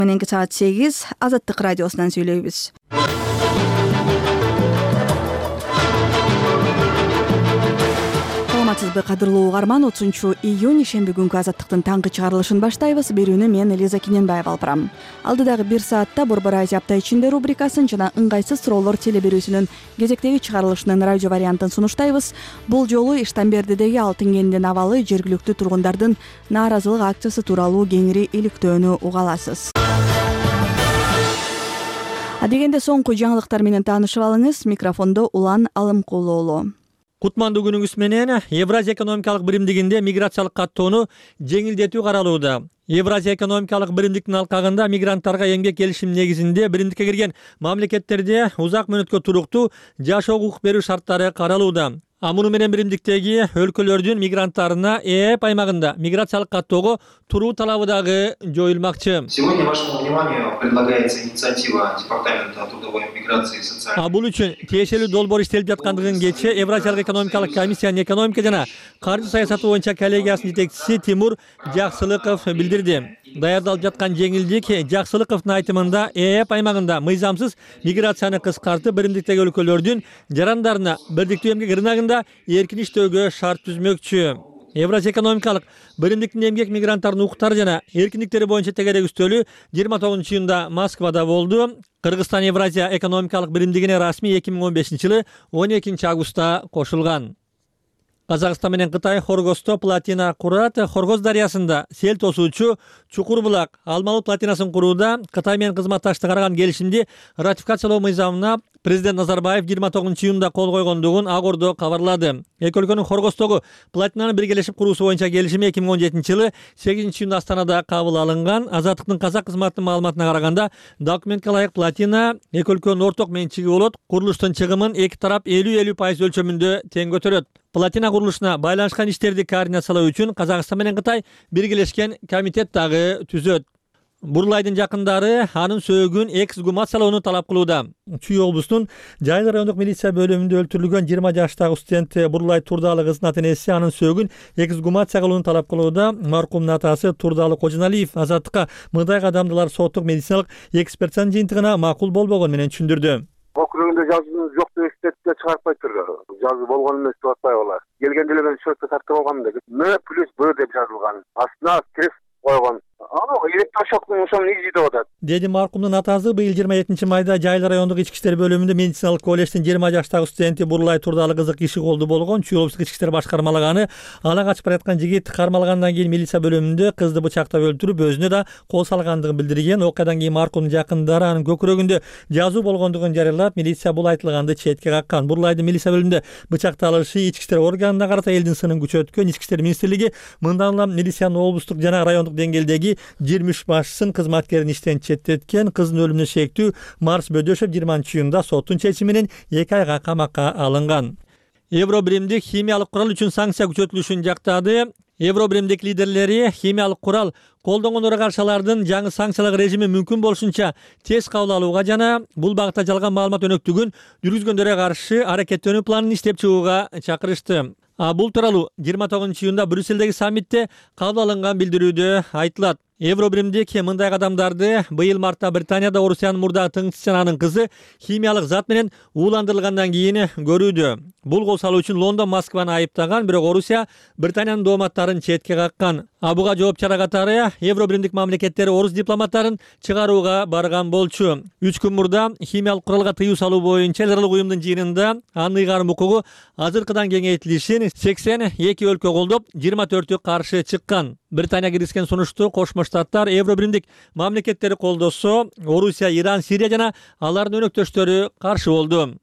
Мененки саат 8 Азаттык радиосунан сүйлөйбүз. Саламатсызбы, кадырлуу угарман. 30-июнь ишемби күнкү Азаттыктын таңкы чыгарылышын баштайбыз. Берүүнү мен Элиза Киненбаева алып барам. Алдыдагы 1 саатта Борбор Азия апта ичинде рубрикасын жана ыңгайсыз суроолор телеберүүсүнүн кезектеги чыгарылышынын радио вариантын сунуштайбыз. Бул жолу Иштанбердидеги алтын кенинин абалы жергиликтүү тургундардын нааразылык акциясы тууралуу кеңири иликтөөнү уга аласыз. Адегенде соңку жаңылыктар менен таанышып алыңыз. Микрофондо Улан Алымкулуулу. Кутмандуу күнүңүз менен. Евразия экономикалык биримдигинде миграциялык каттоону жеңилдетүү каралууда. Евразия экономикалык биримдиктин алкагында мигранттарга эмгек келишим негизинде биримдикке кирген мамлекеттерде узак мөөнөткө туруктуу жашоо укук берүү шарттары каралууда. Муну менен биримдиктеги өлкөлөрдүн мигранттарына ЭЭП аймагында миграциялык каттоого туруу талабы дагы жоюлмакчы. Сегодня вашему вниманию предлагается инициатива Департамента трудовой миграции и социальной. Бул үчүн тиешелүү долбоор иштелип жаткандыгын кечээ Евразиялык экономикалык комиссиянын экономика жана каржы саясаты боюнча коллегиясынын жетекчиси Тимур Жаксылыков билдирди. Даярдалып жаткан жеңилдик Жаксылыковдун айтымында ЭЭП аймагында мыйзамсыз миграцияны кыскартып, биримдиктеги өлкөлөрдүн жарандарына бирдиктүү эмгек рыногунда эркин иштөөгө шарт түзмөкчү. Евразия экономикалык биримдиктин эмгек мигранттардын укуктары жана эркиндиктери боюнча тегерек үстөлү 29-июнда Москвада болду. Кыргызстан Евразия экономикалык биримдигине расмий 2015-жылы 12-августта кошулган. Казакстан менен Кытай Хоргозто плотина курат. Хоргоз дарыясында сел тосуучу чукур булак алмалуу плотинасын курууда Кытай менен кызматташтыкка караган келишимди ратификациялоо мыйзамына президент Назарбаев 29-июнда кол койгондугун Ак Ордо кабарлады. Эки өлкөнүн Хоргостогу плотинаны биргелешип куруусу боюнча келишими 2017-жылы 8-июнда Астанада кабыл алынган. Азаттыктын казак кызматынын маалыматына караганда, документке ылайык плотина эки өлкөнүн орток менчиги болот. Курулуштун чыгымын эки тарап 50-50% өлчөмүндө тең көтөрөт. Плотина курулушуна байланышкан иштерди координациялоо үчүн Казакстан менен Кытай биргелешкен комитет дагы түзөт. Бурлайдын жакындары анын сөөгүн эксгумациялоону талап кылууда. Чүй облустунун Жайыл райондук милиция бөлүмүндө өлтүрүлгөн 20 жаштагы студент Бурлай Турдалы кызынын ата-энеси анын сөөгүн эксгумация кылууну талап кылууда. Маркумдун атасы Турдалы Кожоналиев Азаттыкка мындай кадамдылар соттук медициналык экспертизанын жыйынтыгына макул болбогон менен түшүндүрдү. Округунда жазуу жок деп эстетте чыгарпай туруп, жазуу болгон эмес деп атпай алар. Келгенде эле мен счетто тартып алгам деп. М плюс Б деп жазылган. Астына крест койгон. Электрошоктун ошонун изи деп атат. Деди маркумдун атасы быйыл 27-майда Жайыл райондук ички иштер бөлүмүндө медициналык колледждин 20 жаштагы студенти Бурлай Турдалы кызы киши колду болгон. Чүй облустук ички иштер башкармалыгы ала качып бараткан жигит кармалгандан кийин милиция бөлүмүндө кызды бычактап өлтүрүп, өзүнө да кол салгандыгын билдирген. Окуядан кийин маркумдун жакындары анын көкүрөгүндө жазуу болгондугун жарыялап, милиция бул айтылганды четке каккан. Бурлайдын милиция бөлүмүндө бычакталышы ички иштер органына карата элдин сынын күчөткөн. Ички иштер министрлиги мындан улам милициянын облустук жана райондук деңгээлдеги 23 башчысын кызматкерин иштен четтеткен. Кыздын өлүмүнө шектүү Марс Бөдөшев 20-июнда соттун чечими менен 2 айга камакка алынган. Евро биримдик химиялык курал үчүн санкция күчөтүлүшүн жактады. Евро биримдик лидерлери химиялык курал колдонгондорго каршы алардын жаңы санкциялык режими мүмкүн болушунча тез кабыл алууга жана бул багытта жалган маалымат өнөктүгүн жүргүзгөндөргө каршы аракеттенүү планын иштеп чыгууга чакырышты. Бул тууралуу 29-июнда Брюссельдеги саммитте кабыл алынган билдирүүдө айтылат. Евро биримдик мындай кадамдарды быйыл мартта Британияда Орусиянын мурдагы тыңчысы жана анын кызы химиялык зат менен ууландырылгандан кийин көрүүдө. Бул кол салуу үчүн Лондон Москваны айыптаган, бирок Орусия Британиянын дооматтарын четке каккан. Буга жооп чара катары Евро биримдик мамлекеттери орус дипломаттарын чыгарууга барган болчу. 3 күн мурда химиялык куралга тыюу салуу боюнча эл аралык уюмдун жыйынында анын ыйгарым укугу азыркыдан кеңейтилишин 82 өлкө колдоп, 24-ü каршы чыккан. Британия киргизген сунушту Кошмо Штаттар Евро биримдик мамлекеттери колдосо, Орусия, Иран, Сирия жана алардын өнөктөштөрү каршы болду.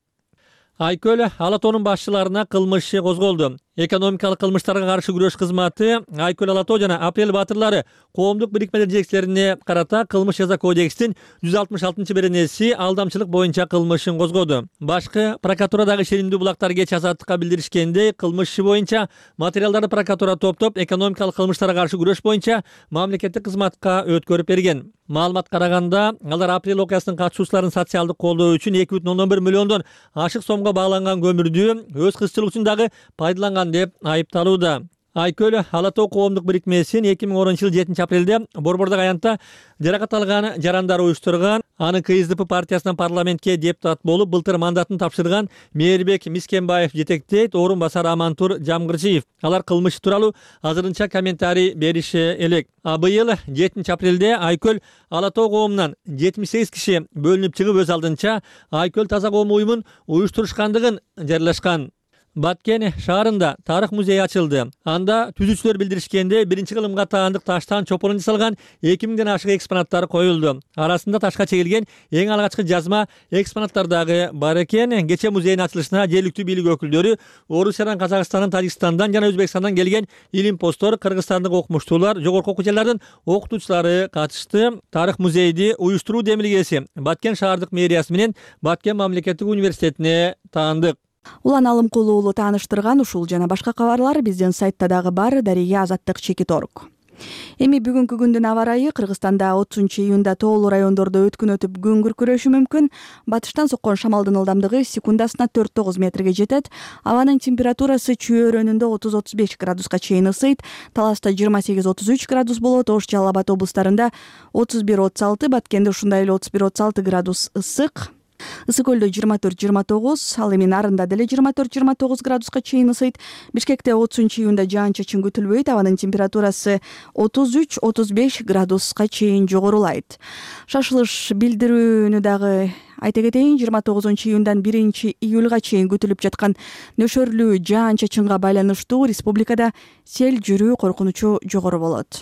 Айкөл Алатоонун башчыларына кылмыш козголду. Экономикалык кылмыштарга каршы күрөш кызматы Айкөл Алатоо жана Апрель батырлары коомдук бирикмелер жетекчилерине карата кылмыш жаза кодекстин 166-беренеси алдамчылык боюнча кылмышын козгоду. Башкы прокуратурадагы шериндүү булактар кеч Азаттыкка билдиришкендей, кылмыш иши боюнча материалдарды прокуратура топтоп, экономикалык кылмыштарга каршы күрөш боюнча мамлекеттик кызматка өткөрүп берген. Маалымат караганда, алар Апрель окуясынын катышуучуларын социалдык колдоо үчүн 2,1 миллиондон ашык сомго багланган көмүрдү өз кызчылыгы үчүн дагы пайдаланган деп айыпталууда. Айкөл Ала Тоо коомдук бирикмесин 2010-жылы 7 апрелде Борбордук аянтта жаракат алган жарандар уюштурган, аны КСДП партиясынан парламентке депутат болуп, былтыр мандатын тапшырган Мээрбек Мискенбаев жетектейт, орун басар Амантур Жамгырчиев. Алар кылмыш тууралуу азырынча комментарий бериши элек. Быйыл 7 апрелде Айкөл Ала Тоо коомунан 78 киши бөлүнүп чыгып, өз алдынча Айкөл Таза коом уюмун уюштурушкандыгын жарыяшкан. Баткен шаарында тарых музейи ачылды. Анда түзүүчүлөр билдиришкенде, биринчи кылымга таандык таштан чопурун жасалган 2000ден ашык экспонаттар коюлду. Арасында ташка чегилген эң алгачкы жазма экспонаттар дагы бар экен. Кече музейдин ачылышына жергиликтүү бийлик өкүлдөрү, Орусиядан, Казакстандан, Тажикстандан жана Өзбекстандан келген илимпоздор, кыргызстандык окумуштуулар, жогорку окуу жайлардын окутуучулары катышты. Тарых музейди уюштуруу демилгеси Баткен шаардык мэриясы менен Баткен мамлекеттик университетине таандык. Улан Алымкулуулу тааныштырган ушул жана башка кабарлар биздин сайтта дагы бар. Дария Азаттык Чекиторг. Эми бүгүнкү күндүн аба ырайы Кыргызстанда 30-июнда тоолуу райондордо өткүн өтүп күн күркүрөшү мүмкүн. Батыштан соккон шамалдын ылдамдыгы секундасына 4-9 метрге жетет. Абанын температурасы чүй-өрөөнүндө 30-35 градуска чейин ысыйт. Таласта 28-33 градус болот. Ош, Жалал Абад облустарында 31-36, Баткенде ушундай эле 31-36 градус ысык. Ысык көлдө 24-29, ал эми Нарында деле 24-29 градуска чейин ысыйт. Бишкекте 30-июнда жаан-чачын күтүлбөйт. Абанын температурасы 33-35 градуска чейин жогорулайт. Шашылыш билдирүүнү дагы айта кетейин, 29-июндан 1-июлга чейин күтүлүп жаткан нөшөрлүү жаан-чачынга байланыштуу республикада сел жүрүү коркунучу жогору болот.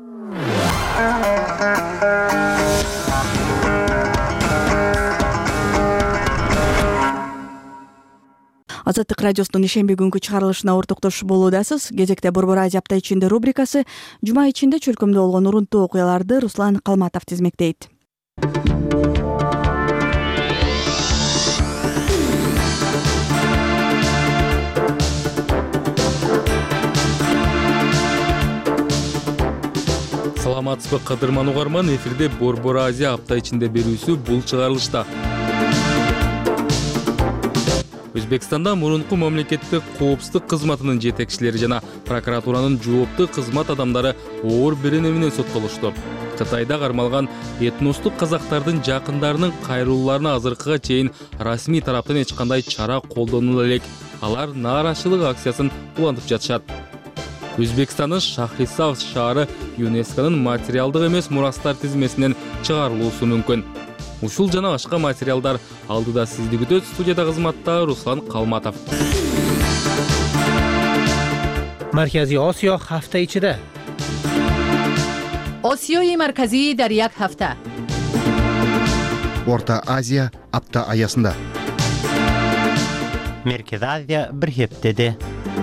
Азаттык радиосунун ишемби күнкү чыгарылышына ортоктош болуудасыз. Кезекте Борбор Азия апта ичинде рубрикасы. Жума ичинде чөлкөмдө болгон урунтуу окуяларды Руслан Калматов тизмектейт. Саламатсызбы кадырман угарман, эфирде Борбор Азия апта ичинде берүүсү бул чыгарылышта. Өзбекстанда мурунку мамлекеттик коопсуздук кызматынын жетекчилери жана прокуратуранын жооптуу кызмат адамдары оор берене менен соттолушту. Кытайда кармалган этностук казактардын жакындарынын кайрылууларына азыркыга чейин расмий тараптан эч кандай чара колдонула элек. Алар нааразычылык акциясын улантып жатышат. Өзбекстандын Шахрисабз шаары ЮНЕСКОнун материалдык эмес мурастар тизмесинен чыгарылуусу мүмкүн. Ушул жана башка материалдар алдыда сизди күтөт. Студияда кызматта Руслан Калматов. Маркази Осиё ҳафта ичида. Осиёи марказӣ дар як ҳафта. Орта Азия апта аясында. Меркези Азия бир хептеде.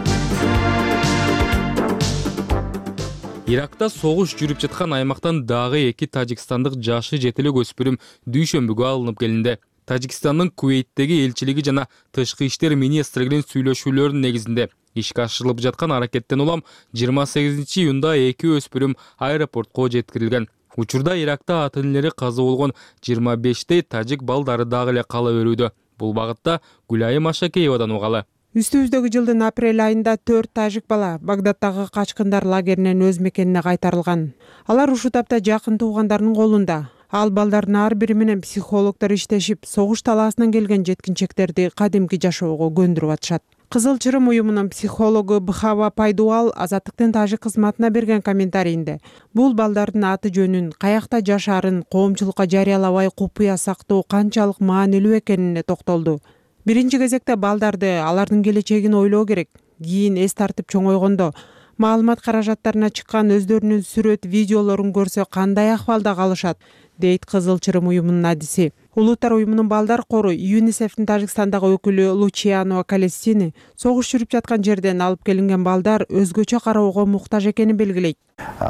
Иракта согуш жүрүп жаткан аймактан дагы 2 тажикстандык жашы жетелек өспүрүм дүйшөмбүгө алынып келинди. Тажикстандын Кувейттеги элчилиги жана тышкы иштер министрлигинин сүйлөшүүлөрүнүн негизинде ишке ашырылып жаткан аракеттен улам 28-июнда 2 өспүрүм аэропортко жеткирилген. Учурда Иракта ата-энелери каза болгон 25 тажик балдары дагы эле кала берүүдө. Бул багытта Гүлайым Ашакеевадан угалы. Үстүбүздөгү жылдын апрель айында 4 тажик бала Багдадтагы качкындар лагеринен өз мекенине кайтарылган. Алар ушул тапта жакын туугандарынын колунда. Ал балдардын ар бири менен психологдор иштешип, согуш талаасынан келген жеткинчектерди кадимки жашоого көндүрүп атышат. Кызыл Чырым уюмунун психологу Бхава Пайдуал Азаттыктын тажик кызматына берген комментарийинде бул балдардын аты жөнүн, каякта жашаарын коомчулукка жарыялабай купуя сактоо канчалык маанилүү экенине токтолду. Биринчи кезекте балдарды, алардын келечегин ойлоо керек. Кийин эс тартып чоңойгондо маалымат каражаттарына чыккан өздөрүнүн сүрөт, видеолорун көрсө кандай акыбалда калышат, дейт Кызыл Чырым уюмунун адиси. Улуттар уюмунун балдар кору ЮНИСЕФтин Тажикстандагы өкүлү Лучиано Калестини согуш жүрүп жаткан жерден алып келинген балдар өзгөчө кароого муктаж экенин белгилейт.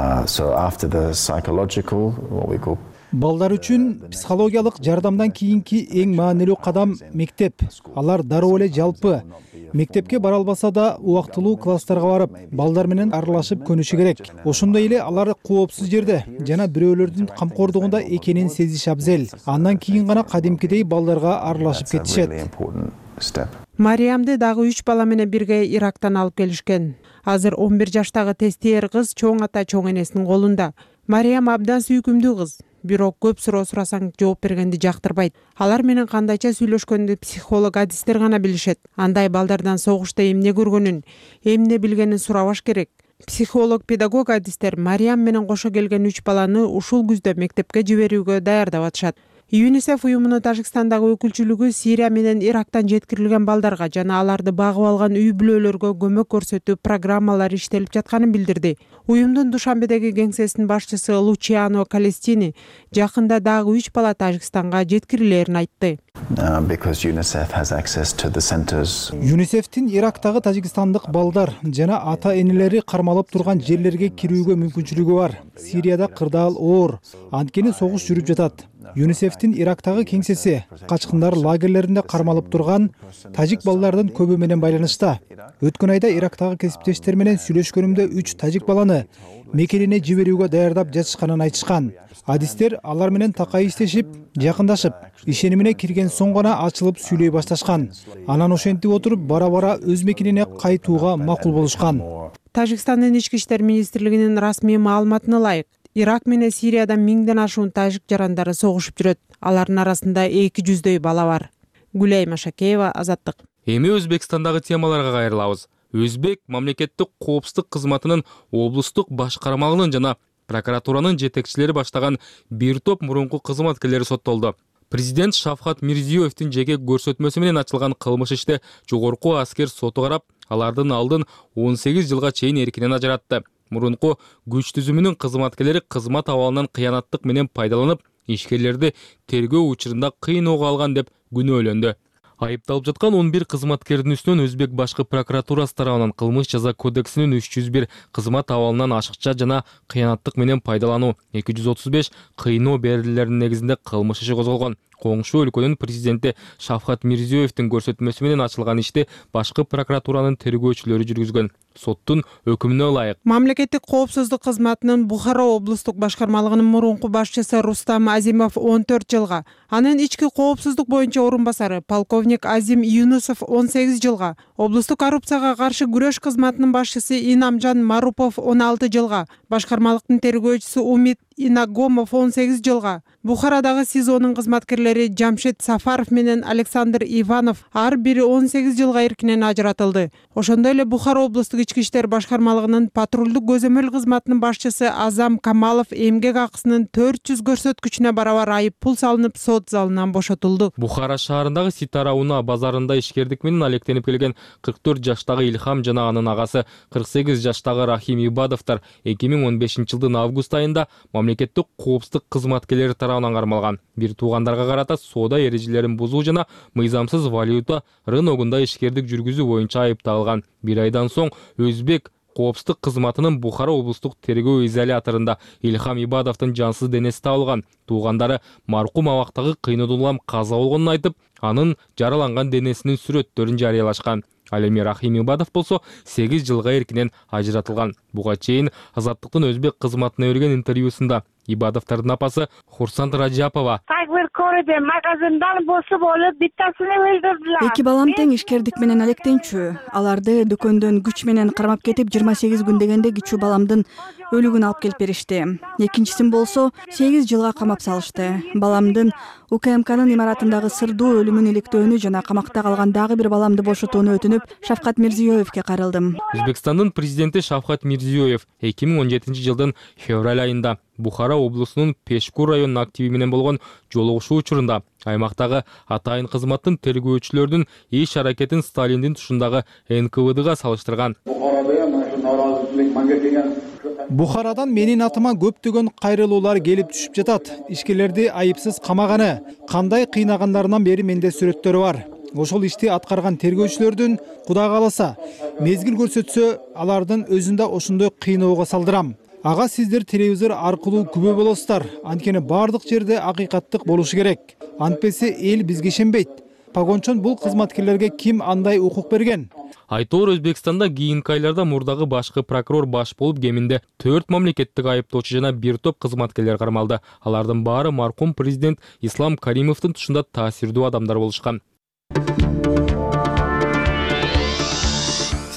Балдар үчүн психологиялык жардамдан кийинки эң маанилүү кадам мектеп. Алар дароо эле жалпы мектепке бара албаса да убактылуу класстарга барып, балдар менен аралашып көнүшү керек. Ошондой эле алар коопсуз жерде жана бирөөлөрдүн камкордугунда экенин сезиш абзел. Андан кийин гана кадимкидей балдарга аралашып кетишет. Мариямды дагы 3 бала менен бирге Ирактан алып келишкен. Азыр 11 жаштагы тестиер кыз чоң ата чоң энесинин колунда. Мариям абдан сүйкүмдүү кыз. Бирок көп суроо сурасаң жооп бергенди жактырбайт. Алар менен кандайча сүйлөшкөндү психолог адистер гана билишет. Андай балдардан согушта эмне көргөнүн, эмне билгенин сурабаш керек. Психолог, педагог адистер Мариям менен кошо келген 3 баланы ушул күздө мектепке жиберүүгө даярдап атышат. ЮНИСЕФ уюмунун Тажикстандагы өкүлчүлүгү Сирия менен Ирактан жеткирилген балдарга жана аларды багып алган үй бүлөлөргө көмөк көрсөтүү программалары иштелип жатканын билдирди. Уюмдун Душанбедеги кеңсесинин башчысы Лучиано Калестини жакында дагы 3 бала Тажикстанга жеткирилерин айтты. ЮНИСЕФтин Ирактагы тажикстандык балдар жана ата энелери кармалып турган жерлерге кирүүгө мүмкүнчүлүгү бар. Сирияда кырдаал оор, анткени согуш жүрүп жатат. ЮНИСЕФтин Ирактагы кеңсеси качкындар лагерлеринде кармалып турган тажик балдардын көбү менен байланышта. Өткөн айда Ирактагы кесиптештер менен сүйлөшкөнүмдө 3 тажик баланы мекенине жиберүүгө даярдап жатышканын айтышкан. Адистер алар менен такай иштешип, жакындашып, ишенимине кирген соң гана ачылып сүйлөй башташкан. Анан ошентип отуруп бара-бара өз мекенине кайтууга макул болушкан. Тажикстандын ички иштер министрлигинин расмий маалыматына ылайык, Ирак менен Сирияда 1000ден ашуун тажик жарандары согушуп жүрөт. Алардын арасында 200дөй бала бар. Гүлай Машакеева, Азаттык. Эми Өзбекстандагы темаларга кайрылабыз. Өзбек мамлекеттик коопсуздук кызматынын облустук башкармалыгынын жана прокуратуранын жетекчилери баштаган бир топ мурунку кызматкерлери соттолду. Президент Шавкат Мирзиёевдин жеке көрсөтмөсү менен ачылган кылмыш иште жогорку аскер соту карап, алардын алдын 18 жылга чейин эркинен ажыратты. Мурунку күч түзүмүнүн кызматкерлери кызмат абалынан кыянаттык менен пайдаланып, ишкерлерди тергөө учурунда кыйноого алган деп күнөөлөндү. Айыпталып жаткан 11 кызматкердин үстүнөн Өзбек башкы прокуратурасы тарабынан кылмыш жаза кодексинин 301 кызмат абалынан ашыкча жана кыянаттык менен пайдалануу, 235 кыйноо берилеринин негизинде кылмыш иши козголгон. Коңшу өлкөнүн президенти Шавкат Мирзиёевдин көрсөтмөсү менен ачылган ишти башкы прокуратуранын тергөөчүлөрү жүргүзгөн. Соттун өкүмүнө ылайык Мамлекеттик коопсуздук кызматынын Бухара облустук башкармалыгынын мурунку башчысы Рустам Азимов 14 жылга, анын ички коопсуздук боюнча орун басары полковник Азим Юнусов 18 жылга, облустук коррупцияга каршы күрөш кызматынын башчысы Инамжан Марупов 16 жылга, башкармалыктын тергөөчүсү Умит Инагомов 18 жылга, Бухарадагы СИЗОнун кызматкерлери Жамшит Сафаров менен Александр Иванов ар бири 18 жылга эркинен ажыратылды. Ошондой эле Бухара облустук ички иштер башкармалыгынын патрулдук көзөмөл кызматынын башчысы Азам Камалов эмгек акысынын 400 көрсөткүчүнө барабар айып пул салынып сот залынан бошотулду. Бухара шаарындагы Ситарауна базарында ишкердик менен алектенип келген 44 жаштагы Илхам жана анын агасы 48 жаштагы Рахим Ибадовдор 2015 жылдын август айында мамлекеттик коопсуздук кызматкерлери тарабынан кармалган. Бир туугандарга карата соода эрежелерин бузуу жана мыйзамсыз валюта рыногунда ишкердик жүргүзүү боюнча айыпталган. Бир айдан соң Өзбек коопсуздук кызматынын Бухара облустук тергөө изоляторунда Илхам Ибадовдун жансыз денеси табылган. Туугандары маркум абактагы кыйноодон улам каза болгонун айтып, анын жараланган денесинин сүрөттөрүн жарыялашкан. Ал эми Рахим Ибадов болсо 8 жылга эркинен ажыратылган. Буга чейин Азаттыктын Өзбек кызматына берген интервьюсунда Ибадовдордун апасы Хурсант Раджапова эки балам тең ишкердик менен алектенчү. Аларды дүкөндөн күч менен кармап кетип 28 күн дегенде кичүү баламдын өлүгүн алып келип беришти. Экинчисин болсо 8 жылга камап салышты. Баламдын УКМКнын имаратындагы сырдуу өлүмүн иликтөөнү жана камакта калган дагы бир баламды бошотууну өтүнүп, Шавкат Мирзиёевке кайрылдым. Өзбекстандын президенти Шавкат Мирзиёев 2017 жылдын февраль айында Бухара облусунун Пешкур районунун активи менен болгон жолугушуу учурунда аймактагы атайын кызматтын тергөөчүлөрүнүн иш аракетин Сталиндин тушундагы НКВДга салыштырган. Бухарадан менин атыма көптөгөн кайрылуулар келип түшүп жатат. Ишкерлерди айыпсыз камаганы, кандай кыйнагандарынан бери менде сүрөттөрү бар. Ошол ишти аткарган тергөөчүлөрдүн Кудай кааласа мезгил көрсөтсө, алардын өзүндө ошондой кыйноого салдырам. Ага сиздер телевизор аркылуу күбө болосуздар. Анткени бардык жерде акыйкаттык болушу керек. Антпесе эл бизге ишенбейт. Погончон бул кызматкерлерге ким андай укук берген? Айтор Өзбекстанда кийинки айларда мурдагы башкы прокурор баш болуп кеминде 4 мамлекеттик айыптоочу жана бир топ кызматкерлер кармалды. Алардын баары маркум президент Ислам Каримовдун тушунда таасирдүү адамдар болушкан.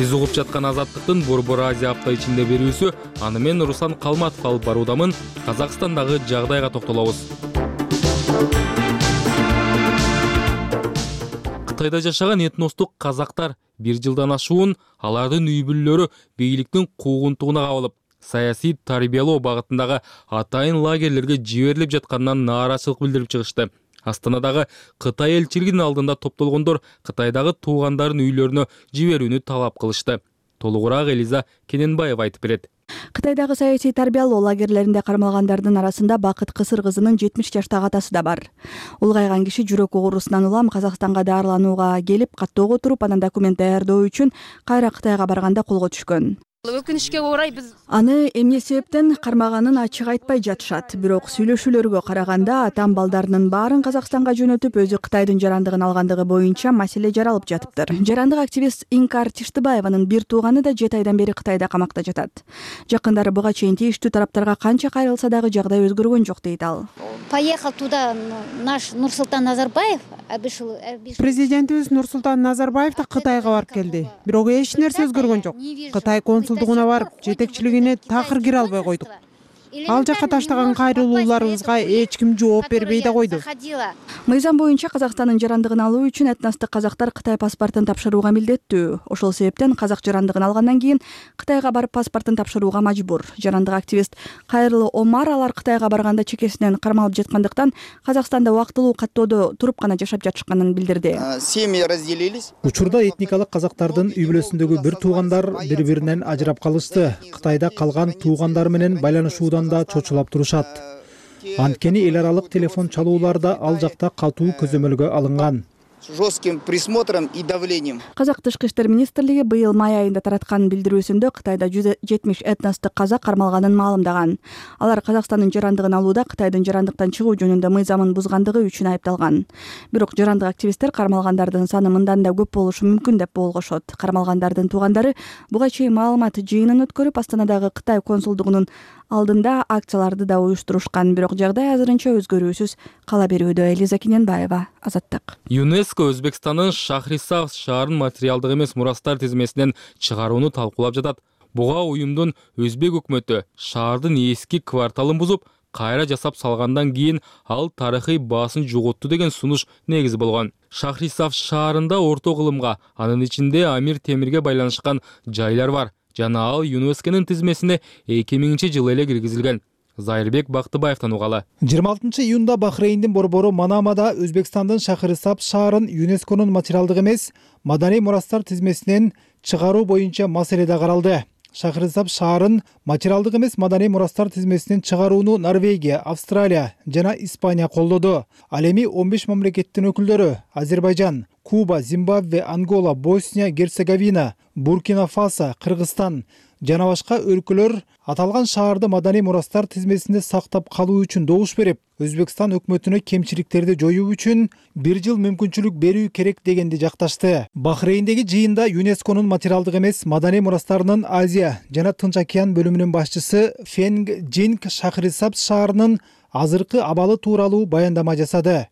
Сиз угуп жаткан Азаттыктын Борбор Азия апта ичинде берүүсү. Аны мен Руслан Калматов алып баруудамын. Казакстандагы жагдайга токтолобуз. Кытайда жашаган этностук казактар 1 жылдан ашуун алардын үй бүлөлөрү бийликтин куугунтугуна кабылып, саясий тарбиялоо багытындагы атайын лагерлерге жиберилип жатканынан нааразычылык билдирип чыгышты. Астанадагы Кытай элчилигинин алдында топтолгондор Кытайдагы туугандарын үйлөрүнө жиберүүнү талап кылышты. Толугураак Элиза Кененбаева айтып берет. Кытайдагы саясий тарбиялоо лагерлеринде кармалгандардын арасында Бакыт Кысыр кызынын 70 жаштагы атасы да бар. Улгайган киши жүрөк оорусунан улам Казакстанга дарыланууга келип, каттоого туруп, анан документ даярдоо үчүн кайра Кытайга барганда колго түшкөн. Өкүнүчкө орай биз аны эмне себептен кармаганын ачык айтпай жатышат. Бирок сүйлөшүүлөргө караганда атам балдарынын баарын Казакстанга жөнөтүп, өзү Кытайдын жарандыгын алгандыгы боюнча маселе жаралып жатыптыр. Жарандык активист Инкар Тиштыбаеванын бир тууганы да 7 айдан бери Кытайда камакта жатат. Жакындары буга чейин тийиштүү тараптарга канча кайрылса дагы жагдай өзгөргөн жок дейт ал. Поехал туда наш Нурсултан Назарбаев, Президентибиз Нурсултан Назарбаев да Кытайга барып келди. Бирок эч нерсе өзгөргөн жок. Кытай консулдугуна барып, жетекчилигине такыр кире албай койдук. Ал жакка таштаган кайрылууларыбызга эч ким жооп бербей да койду. Мыйзам боюнча Казакстандын жарандыгын алуу үчүн этностук казактар Кытай паспортун тапшырууга милдеттүү. Ошол себептен казак жарандыгын алгандан кийин Кытайга барып паспортун тапшырууга мажбур. Жарандык активист Кайрылуу Омар алар Кытайга барганда чекесинен кармалып жаткандыктан Казакстанда убактылуу каттоодо туруп гана жашап жатышканын билдирди. Семьи разделились. Учурда этникалык казактардын үй бүлөсүндөгү бир туугандар бири-биринен ажырап калышты. Кытайда калган туугандар менен байланышуудан да чочулап турушат. Анткени эл аралык телефон чалууларда ал жакта катуу көзөмөлгө алынган. Жестким присмотром и давлением. Казак тышкы иштер министрлиги быйыл май айында тараткан билдирүүсүндө Кытайда 170 этностук казак кармалганын маалымдаган. Алар Казакстандын жарандыгын алууда Кытайдын жарандыктан чыгуу жөнүндө мыйзамын бузгандыгы үчүн айыпталган. Бирок жарандык активисттер кармалгандардын саны мындан да көп болушу мүмкүн деп болгошот. Кармалгандардын туугандары буга чейин маалымат жыйынын өткөрүп, Астанадагы Кытай консулдугунун алдында акцияларды да уюштурушкан. Бирок жагдай азырынча өзгөрүүсүз кала берүүдө. Элиза Кененбаева, Азаттык. ЮНЕСКО Өзбекстандын Шахрисабз шаарын материалдык эмес мурастар тизмесинен чыгарууну талкуулап жатат. Буга уюмдун Өзбек өкмөтү шаардын эски кварталын бузуп, кайра жасап салгандан кийин ал тарыхый баасын жоготту деген сунуш негиз болгон. Шахрисабз шаарында орто кылымга, анын ичинде Амир Темирге байланышкан жайлар бар. Жана ал ЮНЕСКОнун тизмесине 2000-жылы эле киргизилген. Зайырбек Бактыбаевтан угалы. 26 июнда Бахрейндин борбору Манамада Өзбекстандын Шахрисабз шаарын ЮНЕСКонун материалдык эмес маданий мурастар тизмесинен чыгаруу боюнча маселе да каралды. Шахрисабз шаарын материалдык эмес маданий мурастар тизмесинен чыгарууну Норвегия, Австралия жана Испания колдоду. Ал эми 15 мамлекеттин өкүлдөрү Азербайжан, Куба, Зимбабве, Ангола, Босния, Герцеговина, Буркина Фасо, Кыргызстан жана башка өлкөлөр аталган шаарды маданий мурастар тизмесинде сактап калуу үчүн добуш берип, Өзбекстан өкмөтүнө кемчиликтерди жоюу үчүн 1 жыл мүмкүнчүлүк берүү керек дегенди жакташты. Бахрейндеги жыйында ЮНЕСКонун материалдык эмес маданий мурастарынын Азия жана Тынч океан бөлүмүнүн башчысы Фенг Джинг Шахрисабз шаарынын азыркы абалы тууралуу баяндама жасады.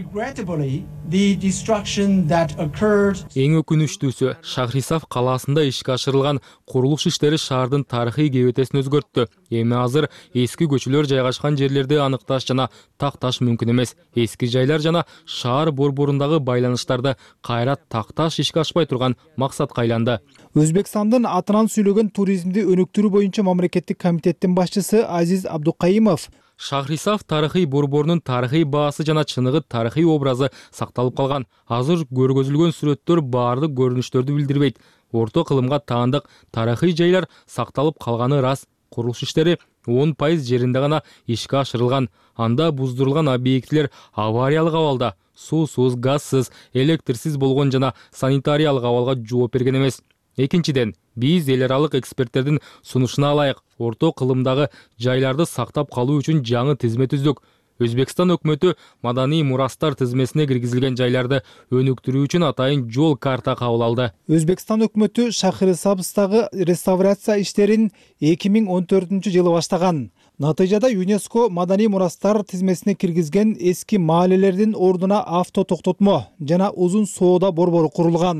Эң өкүнүчтүүсү, Шахрисабз калаасында ишке ашырылган курулуш иштери шаардын тарыхый кебетесин өзгөрттү. Эми азыр эски көчөлөр жайгашкан жерлерди аныкташ жана такташ мүмкүн эмес. Эски жайлар жана шаар борборундагы байланыштарды кайра такташ ишке ашпай турган максатка айланды. Өзбекстандын атынан сүйлөгөн туризмди өнүктүрүү боюнча мамлекеттик комитеттин башчысы Азиз Абдукаимов Шахрисабз тарыхый борборунун тарыхый баасы жана чыныгы тарыхый образы сакталып калган. Азыр көргөзүлгөн сүрөттөр баардык көрүнүштөрдү билдирбейт. Орто кылымга таандык тарыхый жайлар сакталып калганы рас. Курулуш иштери 10% жеринде гана ишке ашырылган. Анда буздурулган объектилер авариялык абалда, суусуз, газсыз, электрсиз болгон жана санитариялык абалга жооп берген эмес. Экинчиден, биз эл аралык эксперттердин сунушуна ылайык орто кылымдагы жайларды сактап калуу үчүн жаңы тизме түздүк. Өзбекстан өкмөтү маданий мурастар тизмесине киргизилген жайларды өнүктүрүү үчүн атайын жол карта кабыл алды. Өзбекстан өкмөтү Шахрисабздагы реставрация иштерин 2014-жылы баштаган. Натыйжада ЮНЕСКО маданий мурастар тизмесине киргизген эски маалелердин ордуна авто токтотмо жана узун соода борбору курулган.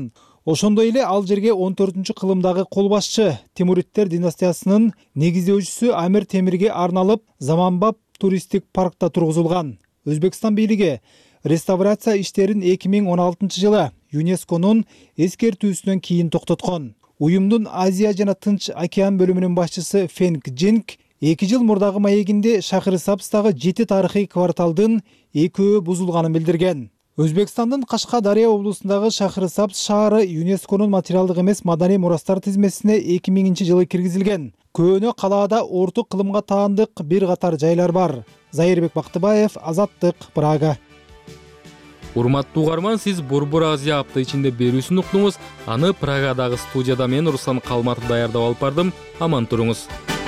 Ошондой эле ал жерге 14-кылымдагы кол башчы Тимуриттер династиясынын негиздөөчүсү Амир Темирге арналып заманбап туристтик паркта тургузулган. Өзбекстан бийлиги реставрация иштерин 2016 жылы ЮНЕСКОнун эскертүүсүнөн кийин токтоткон. Уюмдун Азия жана Тынч океан бөлүмүнүн башчысы Фенг Джинг 2 жыл мурдагы маегинде Шахрисабздагы 7 тарыхый кварталдын 2 бузулганын билдирген. Өзбекстандын Кашкадария облусундагы Шахрисабз шаары ЮНЕСКОнун материалдык эмес маданий мурастар тизмесине 2000 жылы киргизилген. Көөнө калаада орто кылымга таандык бир катар жайлар бар. Зайырбек Бактыбаев, Азаттык, Прага. Урматтуу угарман, сиз Борбор Азия апта ичинде берүүсүн уктуңуз. Аны Прагадагы студияда мен Руслан Калматов даярдап алып бардым. Аман туруңуз.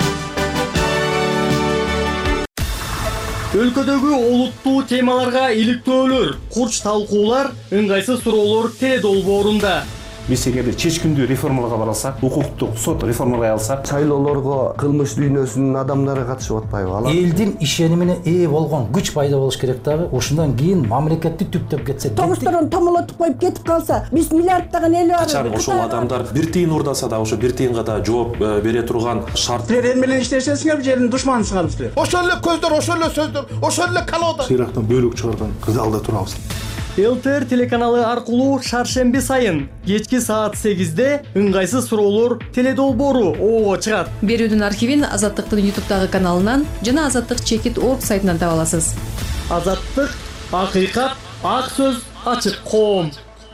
Өлкөдөгү олуттуу темаларга иликтөөлөр, курч талкуулар, ыңгайсыз суроолор теледолбоорунда. Биз эгерде чечкиндүү реформаларга бара алсак, укуктук сот реформалай алсак, шайлоолорго кылмыш дүйнөсүнүн адамдары катышып атпайбы? Элдин ишенимине ээ болгон күч пайда болуш керек дагы. Ошондон кийин мамлекетти түптөп кетсе, тогушторун томолотуп коюп кетип калса, 5 миллиарддаган эл бар. Качан ошол адамдар бир тыйын урдаса да, ошо бир тыйынга да жооп бере турган шарт. Силер эл менен иштешесиңер, жердин душманысыңар силер. Ошол эле көздөр, ошол эле сөздөр, ошол эле калоодо. Сыйрактан бөлүк чыгарган кызалда турабыз. ЛТР телеканалы аркылуу шаршемби сайын кечки саат 8-де ыңгайсыз суроолор теледолбоору ого чыгат. Берүүдүн архивин Азаттыктын YouTube'дагы каналынан жана azattik.org сайтынан таба аласыз. Азаттык, акыйкат, ак сөз, ачык коом.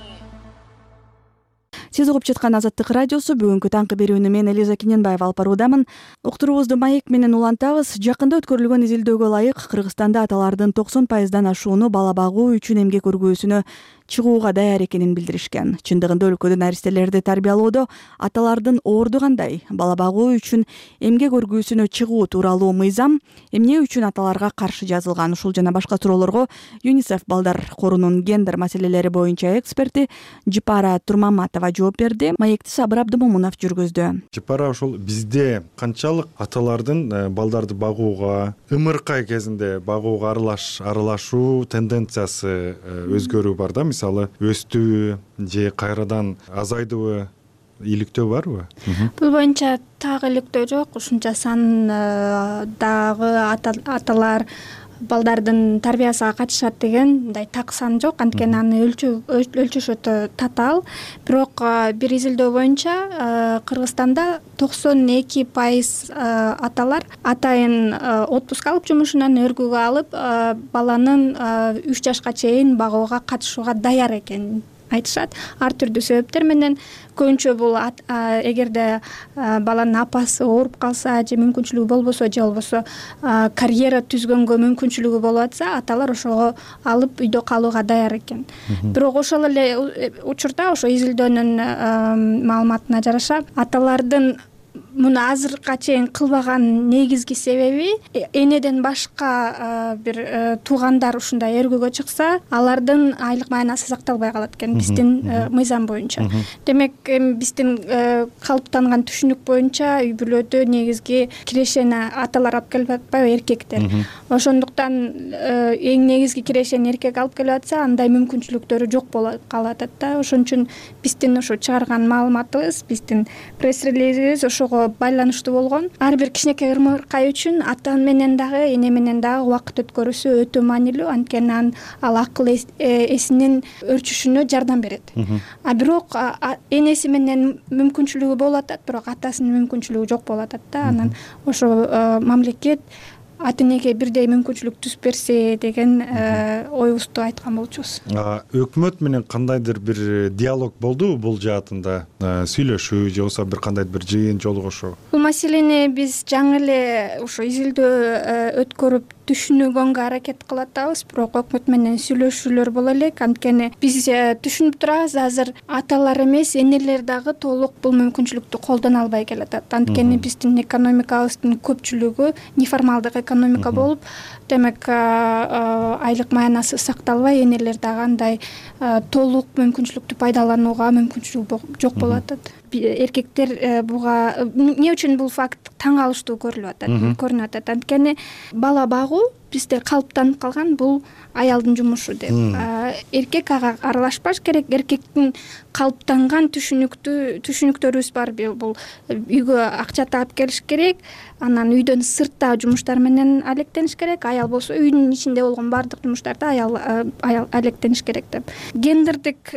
Сиз угуп жаткан Азаттык радиосу. Бүгүнкү таңкы берүүнү мен Элиза Кененбаева алып баруудамын. Уктуруубузду маек менен улантабыз. Жакында өткөрүлгөн изилдөөгө ылайык Кыргызстанда аталардын 90%дан ашууну бала багуу үчүн эмгек көргөөсүнө чыгууга даяр экенин билдиришкен. Чындыгында өлкөдө наристелерди тарбиялоодо аталардын орду кандай? Бала багуу үчүн эмгек көргүүсүнө чыгуу тууралуу мыйзам эмне үчүн аталарга каршы жазылган? Ушул жана башка суроолорго ЮНИСЕФ балдар корунун гендер маселелери боюнча эксперти Жипара Турмаматова жооп берди. Маекти Сабыр Абдымомунов жүргүздү. Жипара, ошол бизде канчалык аталардын балдарды багууга, ымыркай кезинде багууга аралашуу тенденциясы өзгөрүү бар да? Мисалы, өстүбү же кайрадан азайдыбы, иликтөө барбы? Бул боюнча так иликтөө жок. Ушунча сан дагы аталар балдардын тарбиясына катышат деген мындай так сан жок. Анткени аны өлчөш өтө татаал. Бирок бир изилдөө боюнча Кыргызстанда 92% аталар атайын отпуск алып, жумушунан өргүүгө алып, баланын 3 жашка чейин багууга катышууга даяр экенин айтышат. Ар түрдүү себептер менен. Көбүнчө бул эгерде баланын апасы ооруп калса же мүмкүнчүлүгү болбосо, же болбосо карьера түзгөнгө мүмкүнчүлүгү болуп атса, аталар ошого алып үйдө калууга даяр экен. Бирок ошол эле учурда ошо изилдөөнүн маалыматына жараша аталардын муну азыркыга чейин кылбаган негизги себеби энеден башка бир туугандар ушундай өргүүгө чыкса, алардын айлык маянасы сакталбай калат экен биздин мыйзам боюнча. Демек, биздин калыптанган түшүнүк боюнча үй бүлөдө негизги кирешени аталар алып келип атпайбы, эркектер. Ошондуктан эң негизги кирешени эркек алып келип атса, андай мүмкүнчүлүктөрү жок болуп калат да. Ошон үчүн биздин ошо чыгарган маалыматыбыз, биздин пресс-релизибиз ошого байланыштуу болгон. Ар бир кичинекей ырмыркай үчүн ата менен дагы, эне менен дагы убакыт өткөрүүсү өтө маанилүү, анткени ал акыл эсинин өрчүшүнө жардам берет. Бирок энеси менен мүмкүнчүлүгү болуп атат, бирок атасынын мүмкүнчүлүгү жок болуп атат да. Анан ошо мамлекет ата-энеге бирдей мүмкүнчүлүк түзүп берсе деген оюбузду айткан болчубуз. Өкмөт менен кандайдыр бир диалог болдубу бул жаатында? Сүйлөшүү же болбосо бир кандайдыр бир жыйын жолугушуу? Бул маселени биз жаңы эле ошо изилдөө өткөрүп түшүнүүгөнгө аракет кылып атабыз, бирок өкмөт менен сүйлөшүүлөр боло элек. Анткени биз түшүнүп турабыз, азыр аталар эмес, энелер дагы толук бул мүмкүнчүлүктү колдоно албай келатат. Анткени биздин экономикабыздын көпчүлүгү неформалдык экономика болуп, демек айлык маянасы сакталбай, энелер дагы андай толук мүмкүнчүлүктү пайдаланууга мүмкүнчүлүгү жок болуп атат. эркектер буга эмне үчүн бул факт таң калыштуу көрүнүп атат анткени бала багуу бизде калыптанып калган бул аялдын жумушу деп. Эркек ага аралашпаш керек. Эркектин калыптанган түшүнүктөрүбүз бар. Бул үйгө акча таап келиш керек, анан үйдөн сырттагы жумуштар менен алектениш керек. Аял болсо үйдүн ичинде болгон баардык жумуштарда аял алектениш керек деп. Гендердик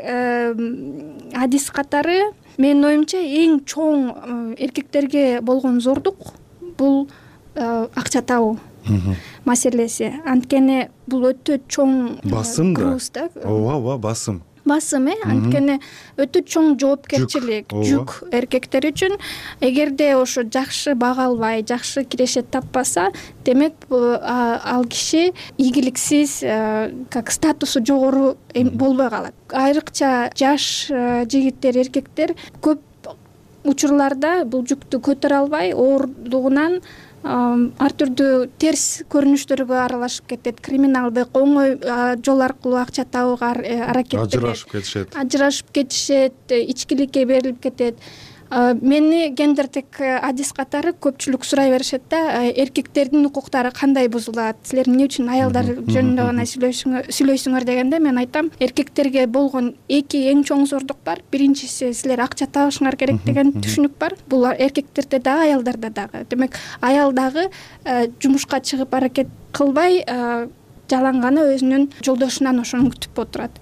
адис катары менин оюмча эң чоң эркектерге болгон зордук бул акча табуу маселеси. Анткени бул өтө чоң басым да. Ооба, басым. Анткени өтө чоң жоопкерчилик, жүк эркектер үчүн. Эгерде ошо жакшы бага албай, жакшы кирешет таппаса, демек ал киши ийгиликсиз, как статусу жогору болбой калат. Айрыкча жаш жигиттер, эркектер көп учурларда бул жүктү көтөрө албай, оорлугунан ар түрдүү терс көрүнүштөргө аралашып кетет. Криминалдык оңой жол аркылуу акча табууга аракеттенет. Ажырашып кетишет, ичкиликке берилип кетет. Мени гендердик адис катары көпчүлүк сурай беришет да, эркектердин укуктары кандай бузулат, силер эмне үчүн аялдар жөнүндө гана сүйлөйсүңөр дегенде мен айтам, эркектерге болгон эки эң чоң зордук бар. Биринчиси силер акча табышыңар керек деген түшүнүк бар. Бул эркектерде дагы, аялдарда дагы. Демек аял дагы жумушка чыгып аракет кылбай, жалаң өзүнүн жолдошунан ошону күтүп отурат.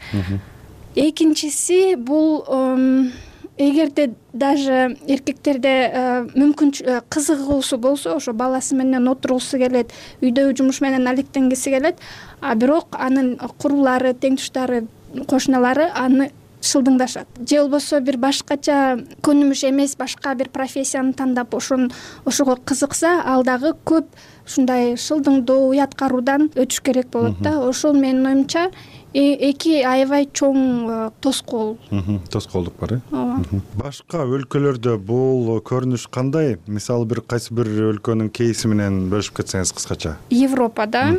Экинчиси бул эгерде даже эркектерде мүмкүн кызыгуусу болсо, ошо баласы менен отургусу келет, үйдөгү жумуш менен алектенгиси келет, бирок анын курулары, теңтуштары, кошуналары аны шылдыңдашат. Же болбосо бир башкача көнүмүш эмес башка бир профессияны тандап ошого кызыкса, ал дагы көп ушундай шылдыңдоо, уят каруудан өтүш керек болот да. Ошол менин оюмча эки аябай чоң тоскоол. Тоскоолдук бар, Башка өлкөлөрдө бул көрүнүш кандай? Мисалы кайсы бир өлкөнүн кейси менен бөлүшүп кетсеңиз кыскача. Европада,